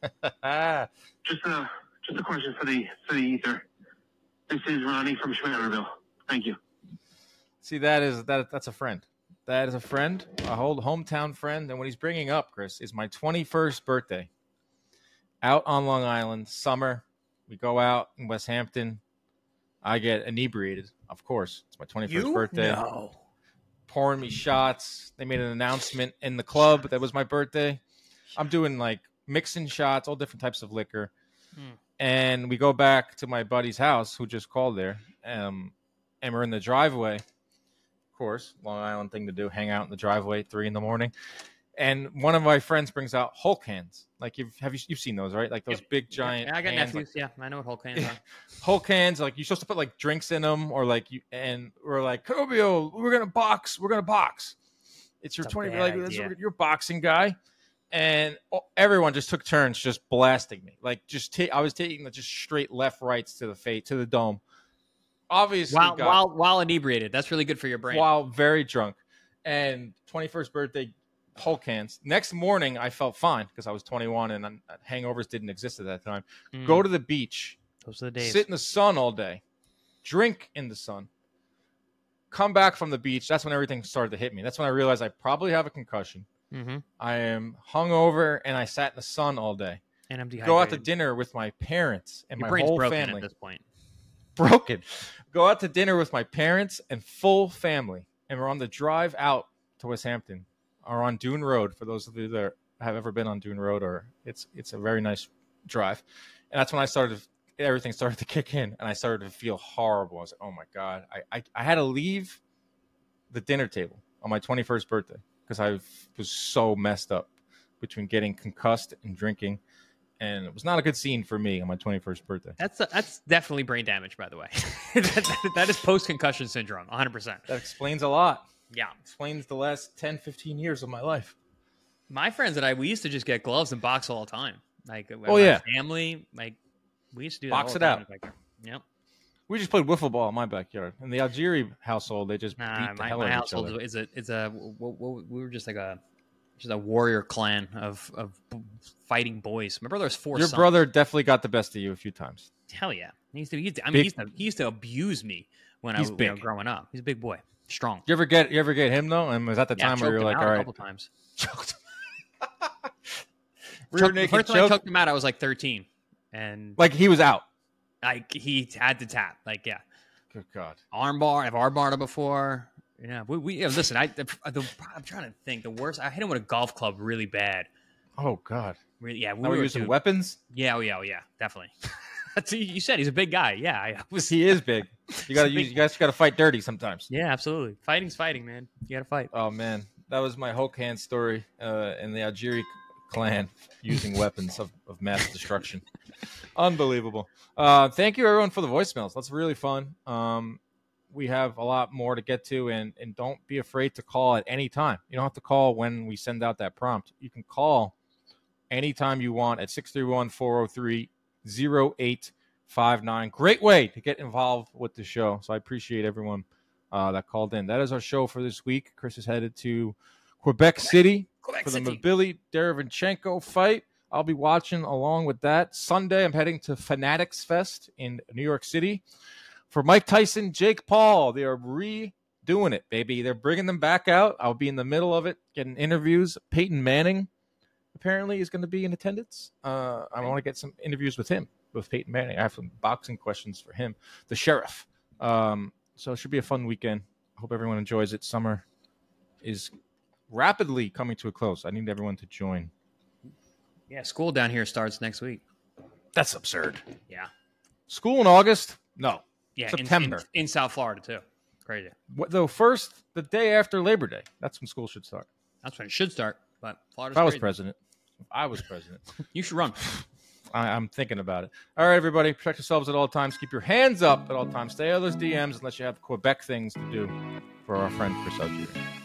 S4: just a just a question for the for the ether. This is Ronnie from Schmanerville. Thank you.
S1: See, that is that that's a friend. That is a friend, a whole hometown friend. And what he's bringing up, Chris, is my twenty-first birthday. out on Long Island, summer. We go out in West Hampton. I get inebriated, of course. It's my twenty-first
S2: You?
S1: birthday.
S2: No.
S1: Pouring me shots. They made an announcement in the club that was my birthday. I'm doing like mixing shots, all different types of liquor.
S2: Hmm.
S1: And we go back to my buddy's house who just called there. Um, and we're in the driveway. Of course, Long Island thing to do, hang out in the driveway at three in the morning. And one of my friends brings out Hulk hands. Like you've have you you've seen those, right? Like those
S2: Yep.
S1: big giant.
S2: Yeah, I got
S1: hands,
S2: nephews.
S1: like,
S2: yeah, I know what Hulk hands are.
S1: Hulk hands, like you're supposed to put like drinks in them, or like you and we're like, Cobio, we're gonna box, we're gonna box. It's your
S2: That's a
S1: twenty,
S2: bad
S1: like
S2: idea.
S1: you're a boxing guy, and everyone just took turns just blasting me. Like just ta- I was taking the just straight left rights to the face to the dome. Obviously,
S2: While,
S1: got,
S2: while, while inebriated. That's really good for your brain.
S1: while very drunk, and twenty-first birthday Hulk hands. Next morning, I felt fine because I was twenty-one and um, hangovers didn't exist at that time.
S2: Mm.
S1: Go to the beach.
S2: Those are the days.
S1: Sit in the sun all day, drink in the sun, come back from the beach. That's when everything started to hit me. That's when I realized I probably have a concussion.
S2: Mm-hmm.
S1: I am hungover and I sat in the sun all day.
S2: And I'm dehydrated.
S1: Go out to dinner with my parents and
S2: Your
S1: my
S2: brain's
S1: whole
S2: broken
S1: family.
S2: at this point.
S1: Broken. Go out to dinner with my parents and full family. And we're on the drive out to West Hampton or on Dune Road. For those of you that have ever been on Dune Road, or it's it's a very nice drive. And that's when I started everything started to kick in, and I started to feel horrible. I was like, oh my God. I, I, I had to leave the dinner table on my twenty-first birthday because I was so messed up between getting concussed and drinking. And it was not a good scene for me on my twenty-first birthday.
S2: That's that's definitely brain damage, by the way. that, that, that is post-concussion syndrome, one hundred percent.
S1: That explains a lot.
S2: Yeah.
S1: Explains the last ten, fifteen years of my life.
S2: My friends and I, we used to just get gloves and box all the time. Like,
S1: Oh,
S2: my
S1: yeah.
S2: family, like, we used to do that
S1: Box
S2: all
S1: it
S2: the time
S1: out.
S2: back there. Yep.
S1: We just played wiffle ball in my backyard. In the Algeri household, they just
S2: Nah,
S1: beat the
S2: my,
S1: hell
S2: my
S1: out of each
S2: household
S1: other.
S2: is a is a we, we, we were just like a just a warrior clan of of fighting boys. My brother has four
S1: Your
S2: sons.
S1: brother definitely got the best of you a few times.
S2: Hell yeah. He used to, he used to, I mean,
S1: Big-
S2: he used, to, he used to abuse me when
S1: He's
S2: I was you know,
S1: big.
S2: growing up. He's a big boy, strong.
S1: You ever get you ever get him though? And was that the
S2: Yeah,
S1: time where
S2: choked
S1: you're
S2: him
S1: like,
S2: out
S1: all
S2: a
S1: right,
S2: couple times.
S1: choked.
S2: Choked-
S1: Rear
S2: the
S1: naked
S2: first time I
S1: choke?
S2: choked him out, I was like thirteen, and
S1: Like he was out.
S2: like he had to tap. Like yeah,
S1: Good God.
S2: armbar. I've armbarred him before. Yeah, we, we yeah, listen. I the, the, I'm trying to think. The worst. I hit him with a golf club really bad.
S1: Oh God.
S2: Really, yeah, we
S1: Now we're
S2: were
S1: using
S2: dude,
S1: weapons.
S2: Yeah, oh yeah, oh yeah, definitely. That's you said he's a big guy. Yeah, I was.
S1: He is big. You gotta
S2: He's
S1: use.
S2: big.
S1: You guys gotta fight dirty sometimes.
S2: Yeah, absolutely. Fighting's fighting, man. You got to fight.
S1: Oh man, that was my Hulk hand story uh, in the Algeri clan using weapons of, of mass destruction. Unbelievable. Uh, thank you everyone for the voicemails. That's really fun. Um, we have a lot more to get to, and and don't be afraid to call at any time. You don't have to call when we send out that prompt. You can call anytime you want at six three one, four oh three, oh eight five nine. Great way to get involved with the show. So I appreciate everyone uh, that called in. That is our show for this week. Chris is headed to Quebec City
S2: Quebec
S1: for the
S2: City.
S1: Mabili Derevchenko fight. I'll be watching along with that. Sunday, I'm heading to Fanatics Fest in New York City. For Mike Tyson, Jake Paul, they are redoing it, baby. They're bringing them back out. I'll be in the middle of it, getting interviews. Peyton Manning apparently is going to be in attendance. Uh, I want to get some interviews with him, with Peyton Manning. I have some boxing questions for him, the sheriff. Um, so it should be a fun weekend. I hope everyone enjoys it. Summer is rapidly coming to a close. I need everyone to join.
S2: Yeah, school down here starts next week.
S1: That's absurd.
S2: Yeah.
S1: School in August? No.
S2: Yeah, in-
S1: September.
S2: in, in South Florida too. Crazy.
S1: What, the first, the day after Labor Day. That's when school should start.
S2: That's when it should start. But Florida's
S1: If I was
S2: crazy.
S1: president. If I was president.
S2: You should run.
S1: I, I'm thinking about it. All right, everybody. Protect yourselves at all times. Keep your hands up at all times. Stay out of those D Ms unless you have Quebec things to do for our friend Chris Algeri.